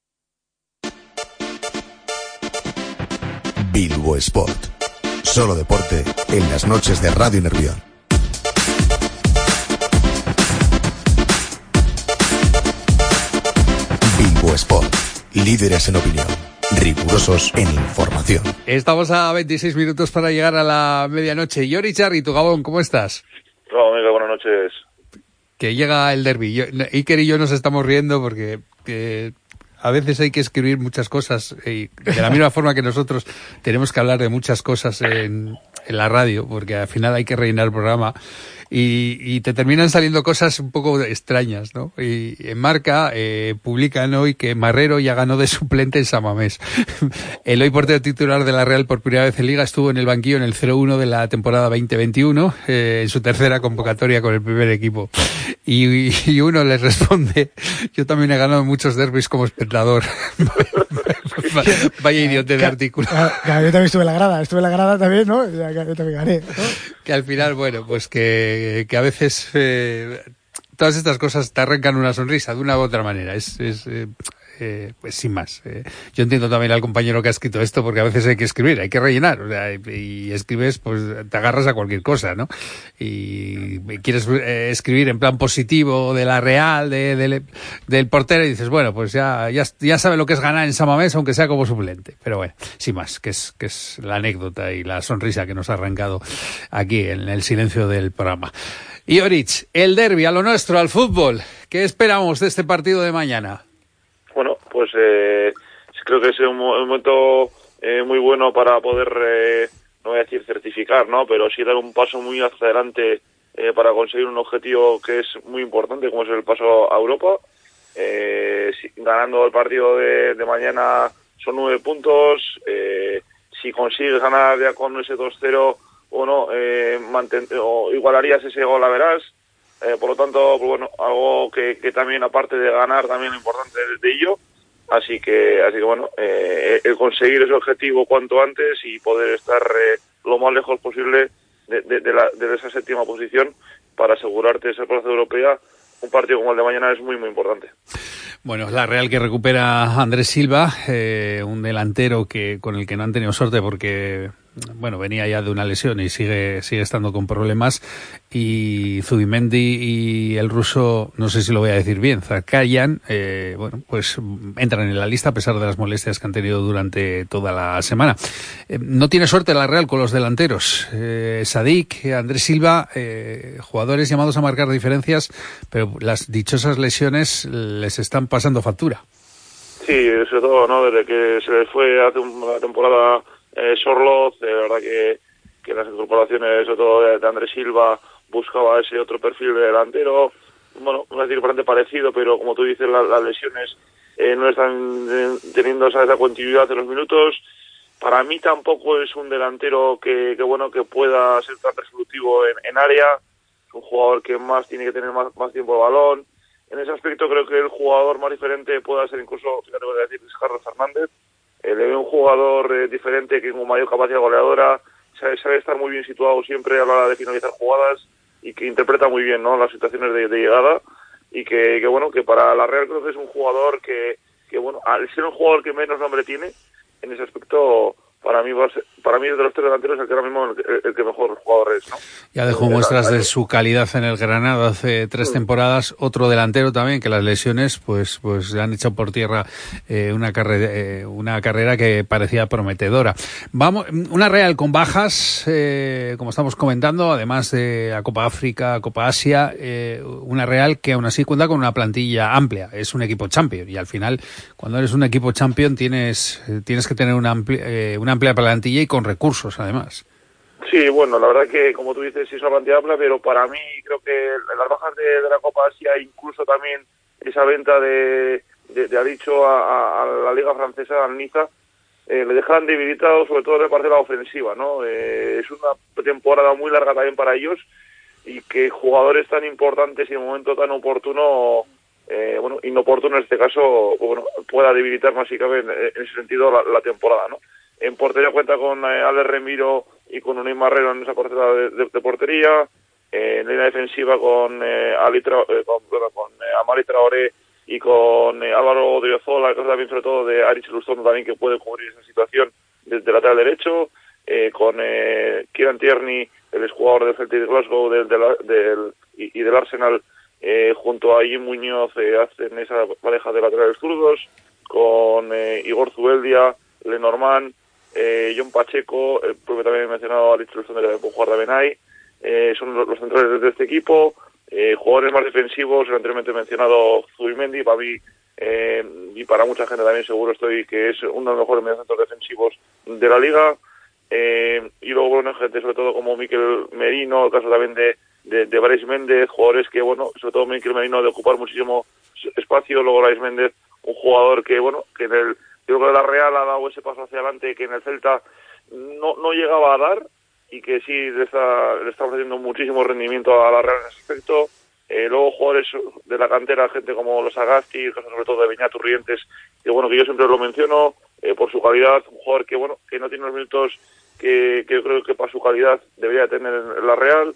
Bilbo Sport. Solo deporte en las noches de Radio Nervión. Bilbo Sport. Líderes en opinión. Rigurosos en información. Estamos a 26 minutos para llegar a la medianoche. Yori Charri, tu Gabón, ¿cómo estás? Hola, amigo, buenas noches. Que llega el derbi. Iker y yo nos estamos riendo porque a veces hay que escribir muchas cosas y de la misma forma que nosotros tenemos que hablar de muchas cosas en en la radio, porque al final hay que rellenar el programa y te terminan saliendo cosas un poco extrañas, ¿no? Y en Marca publican hoy que Marrero ya ganó de suplente en San Mamés. El hoy portero titular de la Real por primera vez en Liga estuvo en el banquillo en el 0-1 de la temporada 2021, en su tercera convocatoria con el primer equipo. Y uno les responde: yo también he ganado muchos derbis como espectador. Vaya idiote de artículo. Claro, yo también estuve en la grada también, ¿no? Yo también gané, ¿no? Que al final, bueno, pues que a veces todas estas cosas te arrancan una sonrisa de una u otra manera. Pues sin más. Yo entiendo también al compañero que ha escrito esto, porque a veces hay que escribir, hay que rellenar, o sea, y escribes, pues te agarras a cualquier cosa, ¿no? Y quieres escribir en plan positivo de la Real, del portero, y dices, bueno, pues ya sabe lo que es ganar en San Mamés, aunque sea como suplente. Pero bueno, sin más, que es la anécdota y la sonrisa que nos ha arrancado aquí en el silencio del programa. Y Orich, el derbi, a lo nuestro, al fútbol. ¿Qué esperamos de este partido de mañana? Bueno, pues creo que es un momento muy bueno para poder, no voy a decir certificar, ¿no? Pero sí dar un paso muy hacia adelante para conseguir un objetivo que es muy importante, como es el paso a Europa. Ganando el partido de mañana son 9 puntos. Si consigues ganar ya con ese 2-0 o igualarías ese gol, la verás. Por lo tanto, pues bueno, algo que también, aparte de ganar, también lo importante de ello. Así que bueno, el conseguir ese objetivo cuanto antes y poder estar lo más lejos posible de esa séptima posición para asegurarte esa plaza europea. Un partido como el de mañana es muy, muy importante. Bueno, la Real que recupera a Andrés Silva, un delantero con el que no han tenido suerte porque, bueno, venía ya de una lesión y sigue estando con problemas. Y Zubimendi y el ruso, no sé si lo voy a decir bien, Zakarian, bueno, pues entran en la lista a pesar de las molestias que han tenido durante toda la semana. No tiene suerte la Real con los delanteros. Sadik, Andrés Silva, jugadores llamados a marcar diferencias, pero las dichosas lesiones les están pasando factura. Sí, sobre todo, ¿no? Desde que se les fue hace una temporada Sorloz, de verdad que las incorporaciones, sobre todo de Andrés Silva, buscaba ese otro perfil de delantero. Bueno, no es decir bastante parecido, pero como tú dices, las lesiones no están teniendo esa continuidad de los minutos. Para mí tampoco es un delantero que pueda ser tan resolutivo en área. Es un jugador que más tiene que tener más tiempo de balón. En ese aspecto creo que el jugador más diferente pueda ser incluso, fíjate, voy a decir, es Carlos Fernández. Le veo un jugador diferente, que con mayor capacidad goleadora, sabe estar muy bien situado siempre a la hora de finalizar jugadas y que interpreta muy bien, ¿no?, las situaciones de llegada, y que para la Real creo que es un jugador que al ser un jugador que menos nombre tiene, en ese aspecto para mí de los tres delanteros el que ahora mismo el que mejor jugador es, ¿no? Ya dejó muestras de su calidad en el Granada hace 3 temporadas. Otro delantero también que las lesiones pues han echado por tierra una carrera que parecía prometedora. Vamos, una Real con bajas, como estamos comentando, además de la Copa África, Copa Asia, una Real que aún así cuenta con una plantilla amplia. Es un equipo champion y al final, cuando eres un equipo champion, tienes que tener una amplia plantilla y con recursos, además. Sí, bueno, la verdad que, como tú dices, sí es una plantilla amplia, pero para mí creo que las bajas de la Copa Asia, incluso también esa venta de Adicho a la Liga Francesa, al Niza, le dejan debilitado, sobre todo en el parte de la ofensiva, ¿no? Es una temporada muy larga también para ellos, y que jugadores tan importantes y en un momento tan oportuno, inoportuno en este caso, pueda debilitar más si cabe en ese sentido la temporada, ¿no? En portería cuenta con Alex Remiro y con Unai Marrero en esa portería de portería. En línea defensiva con Amari Traoré y con Álvaro Odriozola, que también sobre todo de Aritz Lustondo también, que puede cubrir esa situación desde lateral derecho. Con Kieran Tierney, el exjugador del Celtic de Glasgow y del Arsenal, junto a Jim Muñoz, hacen esa pareja de laterales zurdos. Con Igor Zubeldia, Lenormand, John Pacheco, el propio también mencionado Aritz Lustondo, que puede jugar también ahí. Son los centrales de este equipo. Jugadores más defensivos, el anteriormente mencionado Zubimendi, para mí y para mucha gente también seguro estoy que es uno de los mejores mediocentros defensivos de la liga. y luego, bueno, gente sobre todo como Mikel Merino, el caso también de Brais Méndez, jugadores que, bueno, sobre todo Mikel Merino de ocupar muchísimo espacio, luego Brais Méndez, un jugador que, bueno, que yo creo que la Real ha dado ese paso hacia adelante que en el Celta no llegaba a dar, y que sí le está ofreciendo muchísimo rendimiento a la Real en ese aspecto. Luego jugadores de la cantera, gente como los Agasti, sobre todo de Beñat Urrientes, que bueno, que yo siempre lo menciono por su calidad, un jugador que bueno, que no tiene los minutos que yo creo que para su calidad debería tener en la Real.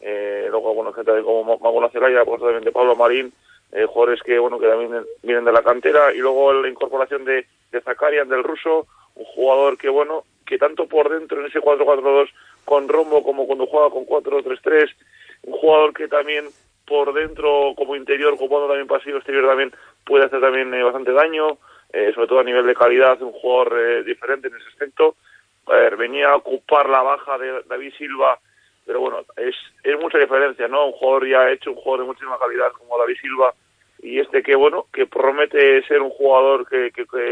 Luego bueno, gente como Magona Celaya, pues también de Pablo Marín, jugadores que bueno, que también vienen de la cantera, y luego la incorporación de Zakarian, del ruso, un jugador que bueno, que tanto por dentro en ese 4-4-2 con Rombo como cuando juega con 4-3-3, un jugador que también por dentro como interior, ocupando también pasillo exterior, también puede hacer también bastante daño, sobre todo a nivel de calidad, un jugador diferente en ese aspecto. Venía a ocupar la baja de David Silva, pero bueno, es mucha diferencia, ¿no? Un jugador ya hecho, un jugador de muchísima calidad como David Silva, y que bueno, que promete ser un jugador que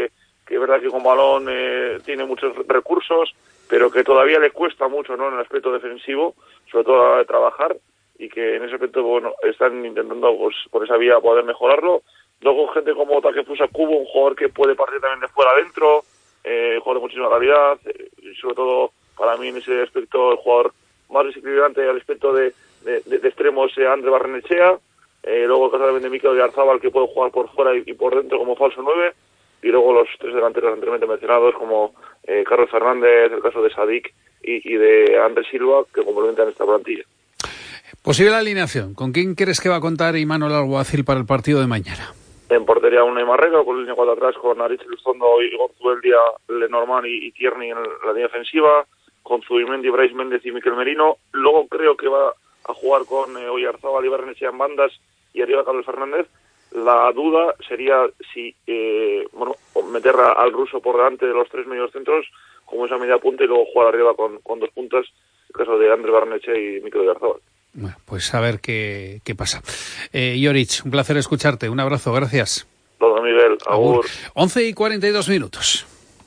es verdad que con balón tiene muchos recursos, pero que todavía le cuesta mucho, ¿no?, en el aspecto defensivo, sobre todo a la hora de trabajar, y que en ese aspecto, bueno, están intentando pues por esa vía poder mejorarlo. Luego gente como Takefusa Kubo, un jugador que puede partir también de fuera adentro, jugador de muchísima calidad, y sobre todo para mí en ese aspecto el jugador más desequilibrante al aspecto de extremos, Andre Barrenechea. Luego el caso también de Mikel Oyarzabal, que puede jugar por fuera y por dentro como falso 9, y luego los tres delanteros anteriormente mencionados como Carlos Fernández, el caso de Sadik y de Andrés Silva, que complementan esta plantilla. Posible alineación. ¿Con quién crees que va a contar Imanol Alguacil para el partido de mañana? En portería Unai Marrero, con línea 4 atrás, con Aritz Luzondo y Gonzubeldia, Lenormand y Tierney en la línea ofensiva, con Zubimendi, Brais Méndez y Mikel Merino. Luego creo que va a jugar con Oyarzabal y Barrenechea en bandas y arriba Carlos Fernández. La duda sería si meter al ruso por delante de los tres medios centros como esa media punta, y luego jugar arriba con dos puntas, el caso de Andre Barrenechea y Mikel Oyarzabal. Bueno, pues a ver qué pasa. Joric, un placer escucharte. Un abrazo, gracias. Todo, Miguel. Agur. 11:42.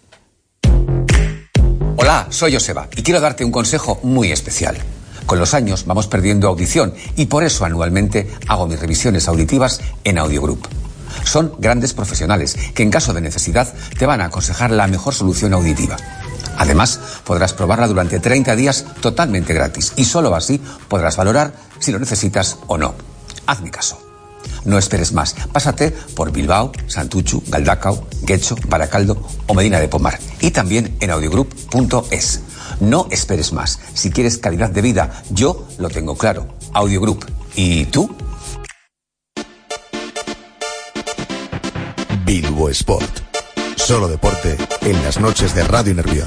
Hola, soy Joseba y quiero darte un consejo muy especial. Con los años vamos perdiendo audición y por eso anualmente hago mis revisiones auditivas en Audiogroup. Son grandes profesionales que en caso de necesidad te van a aconsejar la mejor solución auditiva. Además, podrás probarla durante 30 días totalmente gratis y solo así podrás valorar si lo necesitas o no. Hazme caso. No esperes más. Pásate por Bilbao, Santuchu, Galdacao, Guecho, Baracaldo o Medina de Pomar. Y también en audiogroup.es. No esperes más. Si quieres calidad de vida, yo lo tengo claro. Audiogroup. ¿Y tú? Bilbo Sport. Solo deporte en las noches de Radio Nervión.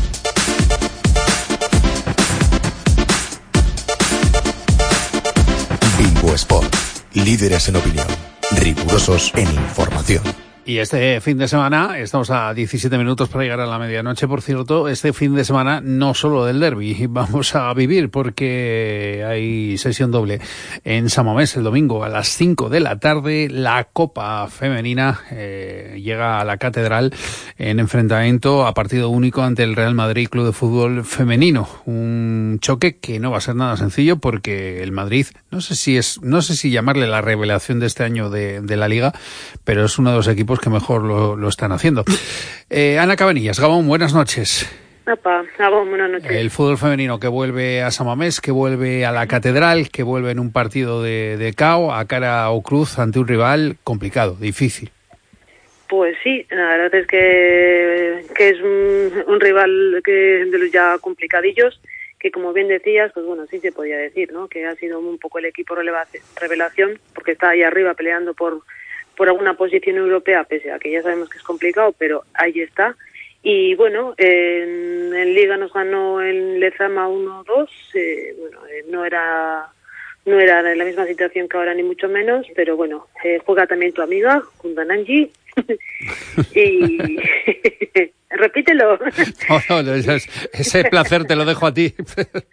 Bilbo Sport. Líderes en opinión. Rigurosos en información. Y este fin de semana, estamos a 17 minutos para llegar a la medianoche, por cierto, este fin de semana no solo del derbi vamos a vivir, porque hay sesión doble en San Mamés el domingo a las 5 de la tarde. La Copa Femenina llega a la Catedral en enfrentamiento a partido único ante el Real Madrid Club de Fútbol Femenino. Un choque que no va a ser nada sencillo, porque el Madrid, no sé si llamarle la revelación de este año de la Liga, pero es uno de los equipos que mejor lo están haciendo. Ana Cabanillas, Gabón, buenas noches. Gabón, buenas noches. El fútbol femenino que vuelve a San Mamés, que vuelve a la Catedral, que vuelve en un partido de CAO a cara o cruz ante un rival complicado, difícil. Pues sí, la verdad es que es un rival de los ya complicadillos, que como bien decías, pues bueno, sí se podía decir, ¿no?, que ha sido un poco el equipo revelación, porque está ahí arriba peleando por alguna posición europea, pese a que ya sabemos que es complicado, pero ahí está. Y bueno, en Liga nos ganó en Lezama 1-2, no era la misma situación que ahora, ni mucho menos, pero bueno, juega también tu amiga, Kundananji, y repítelo. No, ese placer te lo dejo a ti.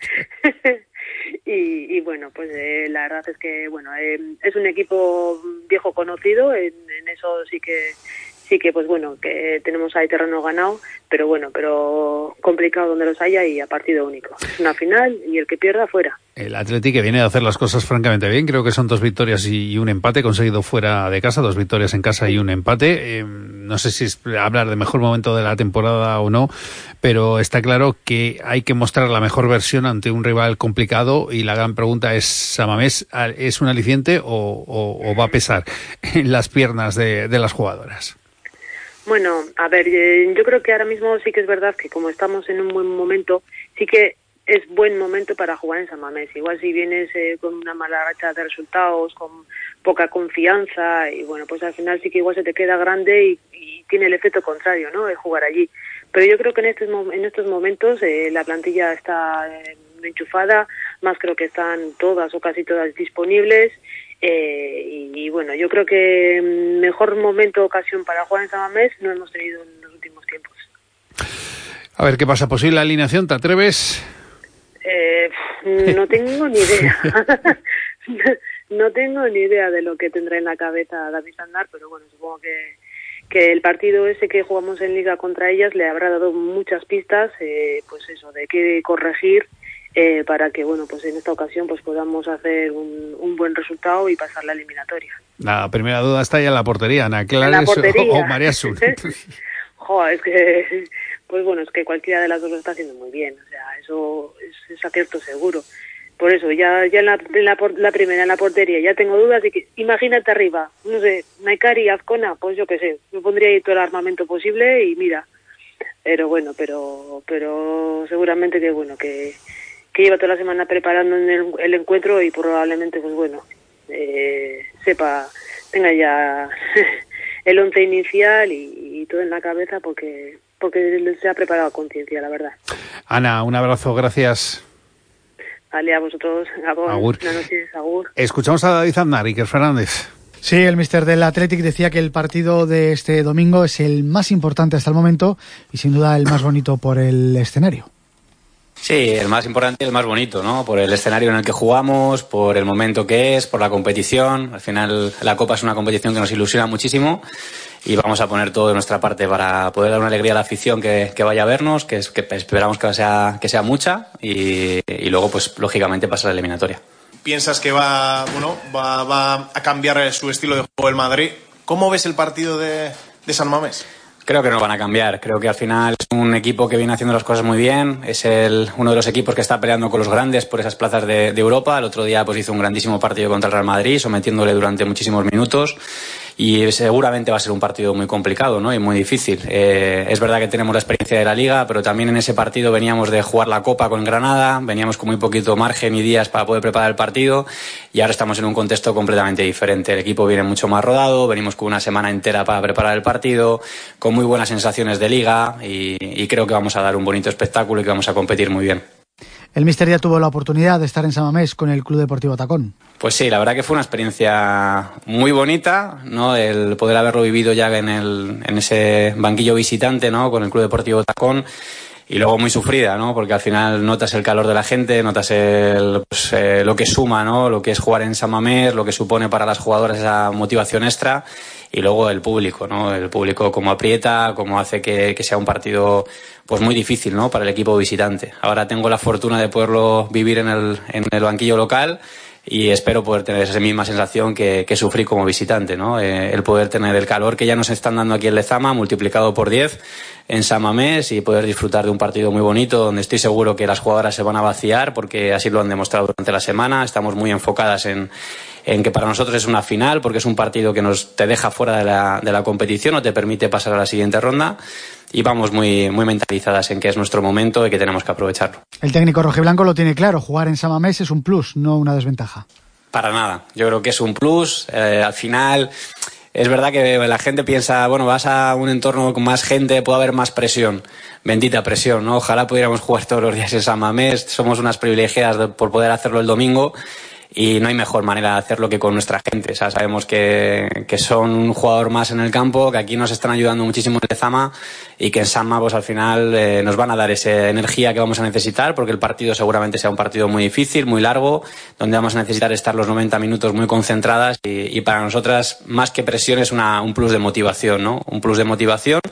Y bueno, pues la verdad es que bueno, es un equipo viejo conocido, en eso sí que pues bueno, que tenemos ahí terreno ganado, pero complicado donde los haya y a partido único. Es una final y el que pierda fuera. El Atleti, que viene a hacer las cosas francamente bien, creo que son 2 victorias y un empate conseguido fuera de casa, 2 victorias en casa y un empate. No sé si es hablar de mejor momento de la temporada o no, pero está claro que hay que mostrar la mejor versión ante un rival complicado, y la gran pregunta es, ¿San Mamés es un aliciente o va a pesar en las piernas de las jugadoras? Bueno, a ver, yo creo que ahora mismo sí que es verdad que como estamos en un buen momento, sí que es buen momento para jugar en San Mamés. Igual si vienes con una mala racha de resultados, con poca confianza, y bueno, pues al final sí que igual se te queda grande y tiene el efecto contrario, ¿no?, el jugar allí. Pero yo creo que en estos momentos la plantilla está enchufada, más creo que están todas o casi todas disponibles, y bueno, yo creo que mejor momento, ocasión para jugar en San Mamés no hemos tenido en los últimos tiempos. A ver qué pasa. ¿Posible alineación? ¿Te atreves? No tengo ni idea. No tengo ni idea de lo que tendrá en la cabeza David Aznar, pero bueno, supongo que el partido ese que jugamos en Liga contra ellas le habrá dado muchas pistas, pues eso, de qué corregir, para que, bueno, pues en esta ocasión pues podamos hacer un buen resultado y pasar la eliminatoria. La primera duda está ya en la portería, Ana Clares o María Sur. Joder, es que, pues bueno, es que cualquiera de las dos lo está haciendo muy bien, o sea, eso es acierto seguro. Por eso, ya en la primera, en la portería, ya tengo dudas, y que imagínate arriba, no sé, Naikari, Azcona, pues yo qué sé, me pondría ahí todo el armamento posible y mira. Pero bueno, pero seguramente que bueno, que lleva toda la semana preparando el encuentro y probablemente, pues bueno, tenga ya el 11 inicial y todo en la cabeza porque se ha preparado a conciencia, la verdad. Ana, un abrazo, gracias. Vale, a vosotros, agur. Buenas noches, agur. Escuchamos a David Aznar, Iker Fernández. Sí, el míster del Athletic decía que el partido de este domingo es el más importante hasta el momento y sin duda el más bonito por el escenario. Sí, el más importante y el más bonito, ¿no? Por el escenario en el que jugamos, por el momento que es, por la competición. Al final la Copa es una competición que nos ilusiona muchísimo y vamos a poner todo de nuestra parte para poder dar una alegría a la afición que vaya a vernos, que esperamos que sea mucha y luego, pues lógicamente, pasar a la eliminatoria. ¿Piensas que va a cambiar su estilo de juego el Madrid? ¿Cómo ves el partido de San Mamés? Creo que no van a cambiar. Creo que al final es un equipo que viene haciendo las cosas muy bien. Es uno de los equipos que está peleando con los grandes por esas plazas de Europa. El otro día pues hizo un grandísimo partido contra el Real Madrid, sometiéndole durante muchísimos minutos. Y seguramente va a ser un partido muy complicado, ¿no? Y muy difícil. Es verdad que tenemos la experiencia de la Liga, pero también en ese partido veníamos de jugar la Copa con Granada, veníamos con muy poquito margen y días para poder preparar el partido, y ahora estamos en un contexto completamente diferente. El equipo viene mucho más rodado, venimos con una semana entera para preparar el partido, con muy buenas sensaciones de Liga, y creo que vamos a dar un bonito espectáculo y que vamos a competir muy bien. El míster ya tuvo la oportunidad de estar en San Mamés con el Club Deportivo Tacón. Pues sí, la verdad que fue una experiencia muy bonita, ¿no? El poder haberlo vivido ya en ese banquillo visitante, ¿no? Con el Club Deportivo Tacón, y luego muy sufrida, ¿no? Porque al final notas el calor de la gente, notas lo que suma, ¿no? Lo que es jugar en San Mamés, lo que supone para las jugadoras esa motivación extra, y luego el público, ¿no? El público cómo aprieta, cómo hace que sea un partido pues muy difícil, ¿no? Para el equipo visitante. Ahora tengo la fortuna de poderlo vivir en el banquillo local, y espero poder tener esa misma sensación que sufrí como visitante, ¿no? El poder tener el calor que ya nos están dando aquí en Lezama, multiplicado por 10 en San Mamés, y poder disfrutar de un partido muy bonito, donde estoy seguro que las jugadoras se van a vaciar, porque así lo han demostrado durante la semana. Estamos muy enfocadas en que para nosotros es una final, porque es un partido que te deja fuera de la competición o te permite pasar a la siguiente ronda, y vamos muy, muy mentalizadas en que es nuestro momento y que tenemos que aprovecharlo. El técnico rojiblanco lo tiene claro, jugar en San Mamés es un plus, no una desventaja. Para nada, yo creo que es un plus. Al final es verdad que la gente piensa, bueno, vas a un entorno con más gente, puede haber más presión. Bendita presión, ¿no? Ojalá pudiéramos jugar todos los días en San Mamés. Somos unas privilegiadas por poder hacerlo el domingo, y no hay mejor manera de hacerlo que con nuestra gente. O sea, sabemos que son un jugador más en el campo, que aquí nos están ayudando muchísimo en Lezama, y que en Sanma pues al final nos van a dar esa energía que vamos a necesitar, porque el partido seguramente sea un partido muy difícil, muy largo, donde vamos a necesitar estar los 90 minutos muy concentradas, y para nosotras más que presión es un plus de motivación, ¿no? Un plus de motivación,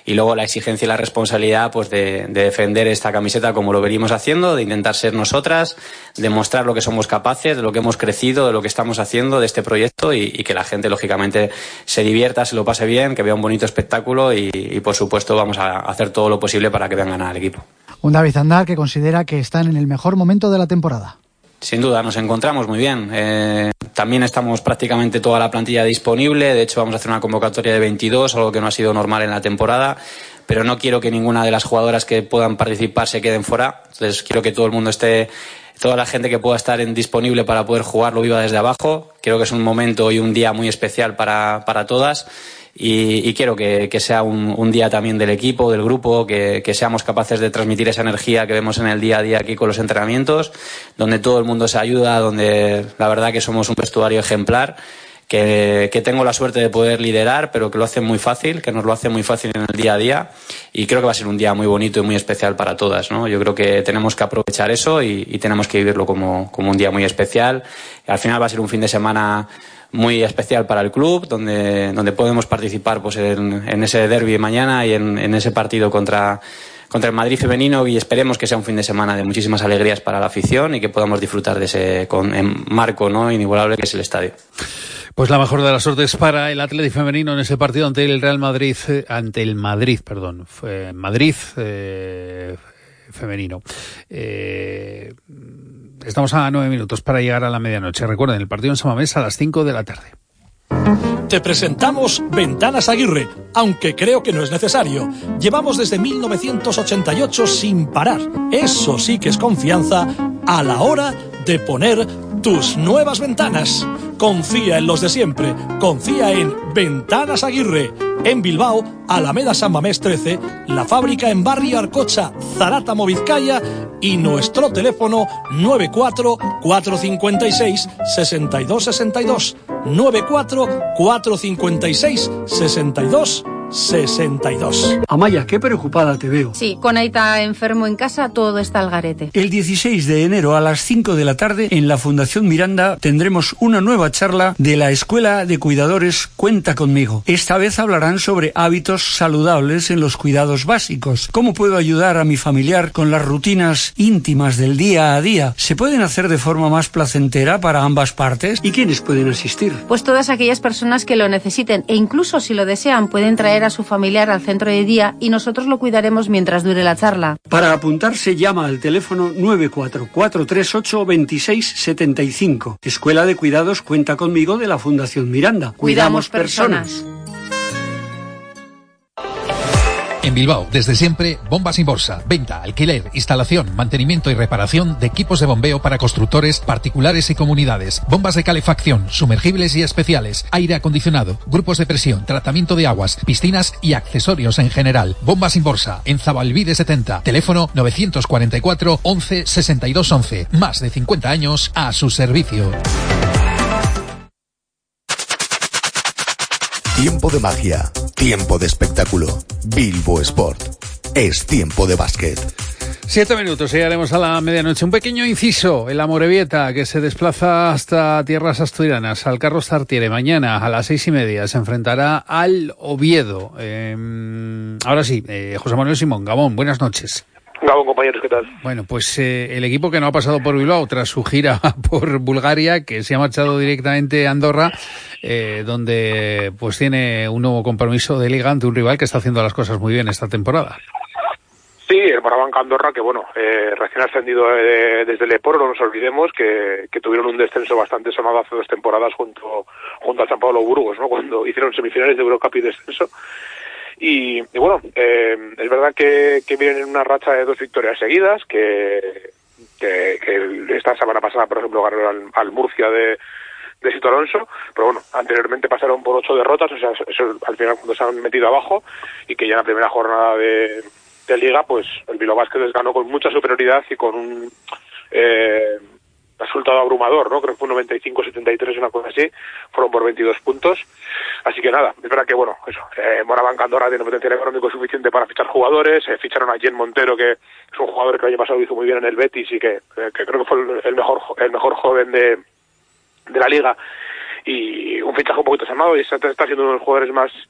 y luego la exigencia y la responsabilidad pues de defender esta camiseta como lo venimos haciendo, de intentar ser nosotras, de mostrar lo que somos capaces, de lo que hemos crecido, de lo que estamos haciendo, de este proyecto y que la gente lógicamente se divierta, se lo pase bien, que vea un bonito espectáculo y por supuesto vamos a hacer todo lo posible para que vean ganar al equipo. Un David Zandar que considera que están en el mejor momento de la temporada. Sin duda, nos encontramos muy bien. También estamos prácticamente toda la plantilla disponible. De hecho, vamos a hacer una convocatoria de 22, algo que no ha sido normal en la temporada. Pero no quiero que ninguna de las jugadoras que puedan participar se queden fuera. Entonces, quiero que todo el mundo esté, toda la gente que pueda estar disponible para poder jugar lo viva desde abajo. Creo que es un momento y un día muy especial para todas. Y quiero que sea un día también del equipo, del grupo, que seamos capaces de transmitir esa energía que vemos en el día a día aquí con los entrenamientos, donde todo el mundo se ayuda, donde la verdad que somos un vestuario ejemplar, que tengo la suerte de poder liderar, pero que lo hacen muy fácil, que nos lo hacen muy fácil en el día a día, y creo que va a ser un día muy bonito y muy especial para todas, ¿no? Yo creo que tenemos que aprovechar eso y tenemos que vivirlo como un día muy especial. Al final va a ser un fin de semana muy especial para el club, donde podemos participar pues en ese derbi mañana y en ese partido contra el Madrid femenino, y esperemos que sea un fin de semana de muchísimas alegrías para la afición y que podamos disfrutar de ese marco, ¿no?, inigualable que es el estadio. Pues la mejor de las suertes para el Athletic femenino en ese partido ante el Real Madrid, Madrid femenino. Estamos a 9 minutos para llegar a la medianoche. Recuerden, el partido en San Mamés a las 5 de la tarde. Te presentamos Ventanas Aguirre, aunque creo que no es necesario. Llevamos desde 1988 sin parar. Eso sí que es confianza a la hora de poner tus nuevas ventanas. Confía en los de siempre. Confía en Ventanas Aguirre. En Bilbao, Alameda San Mamés 13, la fábrica en Barrio Arcocha, Zarátamo, Vizcaya, y nuestro teléfono 94 456 6262. 94 456 6262. Amaya, qué preocupada te veo. Sí, con Aita enfermo en casa todo está al garete. El 16 de enero a las 5 de la tarde en la Fundación Miranda tendremos una nueva charla de la Escuela de Cuidadores Cuenta Conmigo. Esta vez hablarán sobre hábitos saludables en los cuidados básicos. ¿Cómo puedo ayudar a mi familiar con las rutinas íntimas del día a día? ¿Se pueden hacer de forma más placentera para ambas partes? ¿Y quiénes pueden asistir? Pues todas aquellas personas que lo necesiten, e incluso si lo desean pueden traer a su familiar al centro de día y nosotros lo cuidaremos mientras dure la charla. Para apuntarse llama al teléfono 944382675. Escuela de Cuidados Cuenta Conmigo de la Fundación Miranda. Cuidamos personas. En Bilbao, desde siempre, Bombas sin Bolsa. Venta, alquiler, instalación, mantenimiento y reparación de equipos de bombeo para constructores, particulares y comunidades. Bombas de calefacción, sumergibles y especiales, aire acondicionado, grupos de presión, tratamiento de aguas, piscinas y accesorios en general. Bombas sin Bolsa, en Zabalbide 70. Teléfono 944 11 62 11. Más de 50 años a su servicio. Tiempo de magia, tiempo de espectáculo. Bilbo Sport. Es tiempo de básquet. 7 minutos, llegaremos a la medianoche. Un pequeño inciso, el Amorebieta, que se desplaza hasta tierras asturianas, al Carlos Tartiere. Mañana a las 6:30 se enfrentará al Oviedo. Ahora sí, José Manuel Simón, Gabón, buenas noches. Gabón, compañeros, ¿qué tal? Bueno, pues el equipo que no ha pasado por Bilbao tras su gira por Bulgaria, que se ha marchado directamente a Andorra, donde pues tiene un nuevo compromiso de liga ante un rival que está haciendo las cosas muy bien esta temporada. Sí, el Morabanc Andorra, que bueno, recién ascendido desde el Eporo, no nos olvidemos que tuvieron un descenso bastante sonado hace 2 temporadas junto a San Pablo Burgos, ¿no?, cuando hicieron semifinales de Eurocup y descenso. Y bueno, es verdad que vienen en una racha de 2 victorias seguidas, que esta semana pasada, por ejemplo, ganaron al Murcia de Sito Alonso, pero bueno, anteriormente pasaron por 8 derrotas, o sea, eso al final cuando se han metido abajo, y que ya en la primera jornada de Liga, pues el Bilbao Basket les ganó con mucha superioridad y con un resultado abrumador, ¿no? Creo que fue 95-73, una cosa así, fueron por 22 puntos. Así que nada, es verdad que bueno, eso, Morabanc Andorra tiene potencial económico suficiente para fichar jugadores, ficharon a Jen Montero, que es un jugador que el año pasado hizo muy bien en el Betis y que creo que fue el mejor joven de la liga, y un fichaje un poquito sonado, y está siendo uno de los jugadores más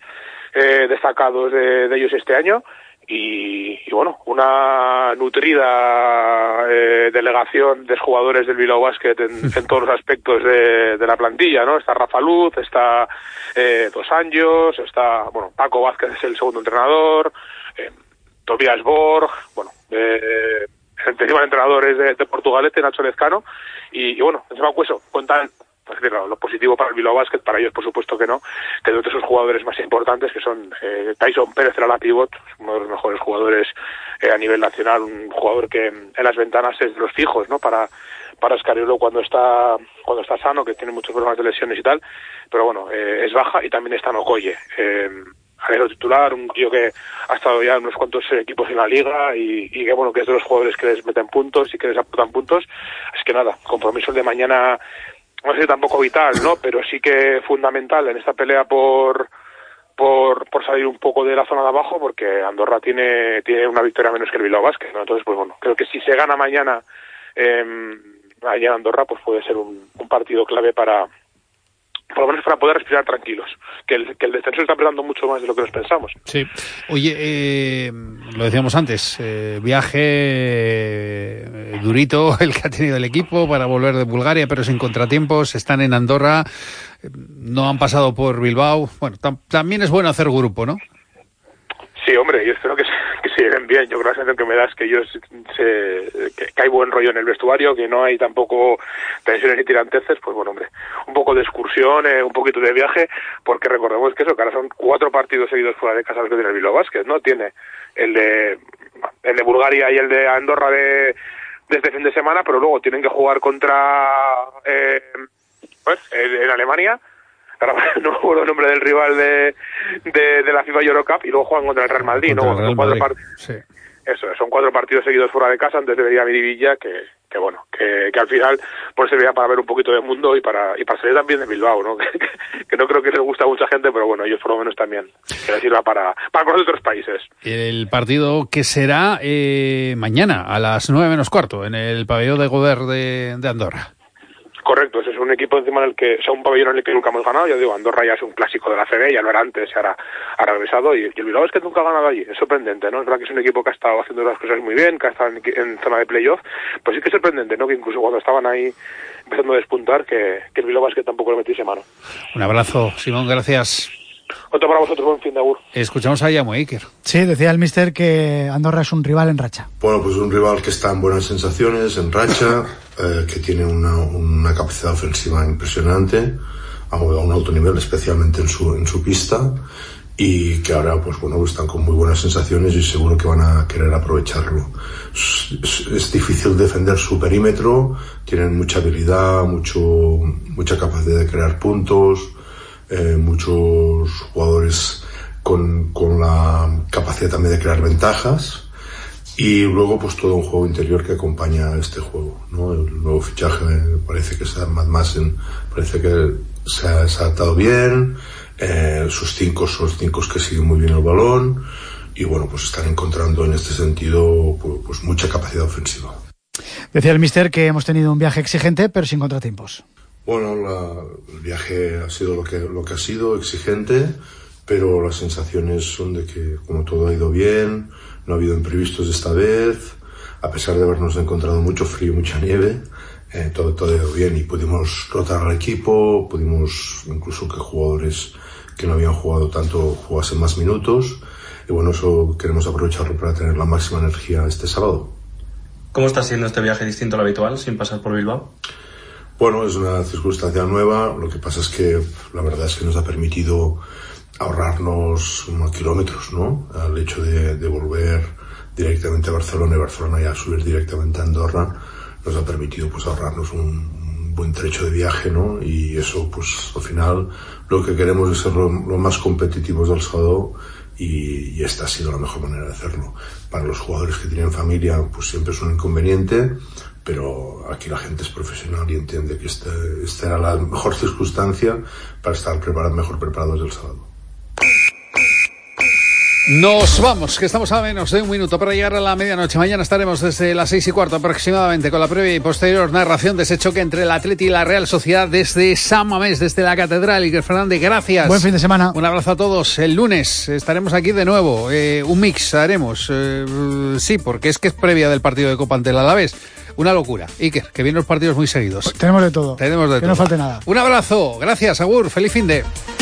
destacados de ellos este año. Y bueno, una nutrida delegación de jugadores del Bilbao Basket en todos los aspectos de la plantilla, ¿no? Está Rafa Luz, está Dos Anjos, está, bueno, Paco Vázquez es el segundo entrenador, Tobias Borg, bueno, encima el entrenador es de Portugalete, Nacho Lezcano, y bueno, encima eso, cuentan, pues, lo positivo para el Bilbao Basket, para ellos por supuesto que no, que de sus jugadores más importantes, que son Tyson Pérez, el ala pivot, uno de los mejores jugadores a nivel nacional, un jugador que en las ventanas es de los fijos, ¿no? Para Escariolo cuando está sano, que tiene muchos problemas de lesiones y tal, pero bueno, es baja, y también está Nocoye, alero titular, un tío que ha estado ya en unos cuantos equipos en la liga y que bueno, que es de los jugadores que les meten puntos y que les aportan puntos. Así que nada, compromiso de mañana, no sé, tampoco vital, ¿no? Pero sí que fundamental en esta pelea por salir un poco de la zona de abajo, porque Andorra tiene una victoria menos que el Bilbao Basket, ¿no? Entonces, pues bueno, creo que si se gana mañana allá en Andorra, pues puede ser un partido clave por lo menos para poder respirar tranquilos, que el descenso está pesando mucho más de lo que nos pensamos. Sí. Oye, lo decíamos antes, viaje durito el que ha tenido el equipo para volver de Bulgaria, pero sin contratiempos, están en Andorra, no han pasado por Bilbao. Bueno, también es bueno hacer grupo, ¿no? Sí, hombre, yo espero que se lleven bien. Yo creo que la sensación que me da es que ellos que hay buen rollo en el vestuario, que no hay tampoco tensiones ni tiranteces. Pues bueno, hombre, un poco de excursión, un poquito de viaje, porque recordemos que ahora son 4 partidos seguidos fuera de casa los que tiene el Bilbao Basket, ¿no? Tiene el de Bulgaria y el de Andorra de este fin de semana, pero luego tienen que jugar contra en Alemania. Ahora no me acuerdo el nombre del rival de la FIFA Eurocup, y luego juegan contra el Real Madrid, ¿no? Son 4 partidos. Sí. Eso, son 4 partidos seguidos fuera de casa antes de venir a Miribilla, que bueno, que al final pues servirá para ver un poquito de mundo y para salir también de Bilbao, ¿no? que no creo que les guste a mucha gente, pero bueno, ellos por lo menos también, que les sirva para conocer otros países. El partido que será mañana a las 9 menos cuarto en el pabellón de Goder de Andorra. Correcto, ese es un equipo encima en el que, o sea, un pabellón en el que nunca hemos ganado. Ya digo, Andorra ya es un clásico de la CB, ya lo era antes, ahora ha regresado, y el Bilbao es que nunca ha ganado allí. Es sorprendente, ¿no? Es verdad que es un equipo que ha estado haciendo las cosas muy bien, que ha estado en zona de playoff, pues sí que es sorprendente, ¿no? Que incluso cuando estaban ahí empezando a despuntar, que el Bilbao es que tampoco le metiese mano. Un abrazo, Simón, gracias. Otro para vosotros, buen fin de agur. Escuchamos a Yamo Iker. Sí, decía el míster que Andorra es un rival en racha. Bueno, pues un rival que está en buenas sensaciones, en racha, que tiene una capacidad ofensiva impresionante, a un alto nivel, especialmente en su pista, y que ahora, pues bueno, están con muy buenas sensaciones y seguro que van a querer aprovecharlo. Es difícil defender su perímetro, tienen mucha habilidad, mucha capacidad de crear puntos, muchos jugadores con la capacidad también de crear ventajas, y luego pues todo un juego interior que acompaña a este juego, ¿no? El nuevo fichaje parece que parece que se ha adaptado bien, sus 5 son 5 que siguen muy bien el balón, y bueno, pues están encontrando en este sentido pues mucha capacidad ofensiva. Decía el míster que hemos tenido un viaje exigente pero sin contratiempos. Bueno, el viaje ha sido lo que ha sido, exigente, pero las sensaciones son de que como todo ha ido bien, no ha habido imprevistos esta vez, a pesar de habernos encontrado mucho frío y mucha nieve, todo ha ido bien, y pudimos rotar al equipo, pudimos incluso que jugadores que no habían jugado tanto jugasen más minutos, y bueno, eso queremos aprovecharlo para tener la máxima energía este sábado. ¿Cómo está siendo este viaje distinto al habitual, sin pasar por Bilbao? Bueno, es una circunstancia nueva, lo que pasa es que la verdad es que nos ha permitido ahorrarnos unos kilómetros, ¿no? El hecho de volver directamente a Barcelona y Barcelona ya subir directamente a Andorra nos ha permitido pues ahorrarnos un buen trecho de viaje, ¿no? Y eso pues al final lo que queremos es ser lo más competitivos del sábado, y esta ha sido la mejor manera de hacerlo. Para los jugadores que tienen familia pues siempre es un inconveniente, pero aquí la gente es profesional y entiende que esta era la mejor circunstancia para estar mejor preparados el sábado. Nos vamos, que estamos a menos de un minuto para llegar a la medianoche. Mañana estaremos desde las 6:15 aproximadamente con la previa y posterior narración de ese choque entre el Atleti y la Real Sociedad desde San Mamés, desde la Catedral. Iker Fernández, gracias. Buen fin de semana. Un abrazo a todos. El lunes estaremos aquí de nuevo. Un mix haremos. Sí, porque es que es previa del partido de Copa ante el Alavés. Una locura. Iker, que vienen los partidos muy seguidos. Tenemos de todo. Tenemos de todo. Que no falte nada. Un abrazo. Gracias, agur. Feliz fin de...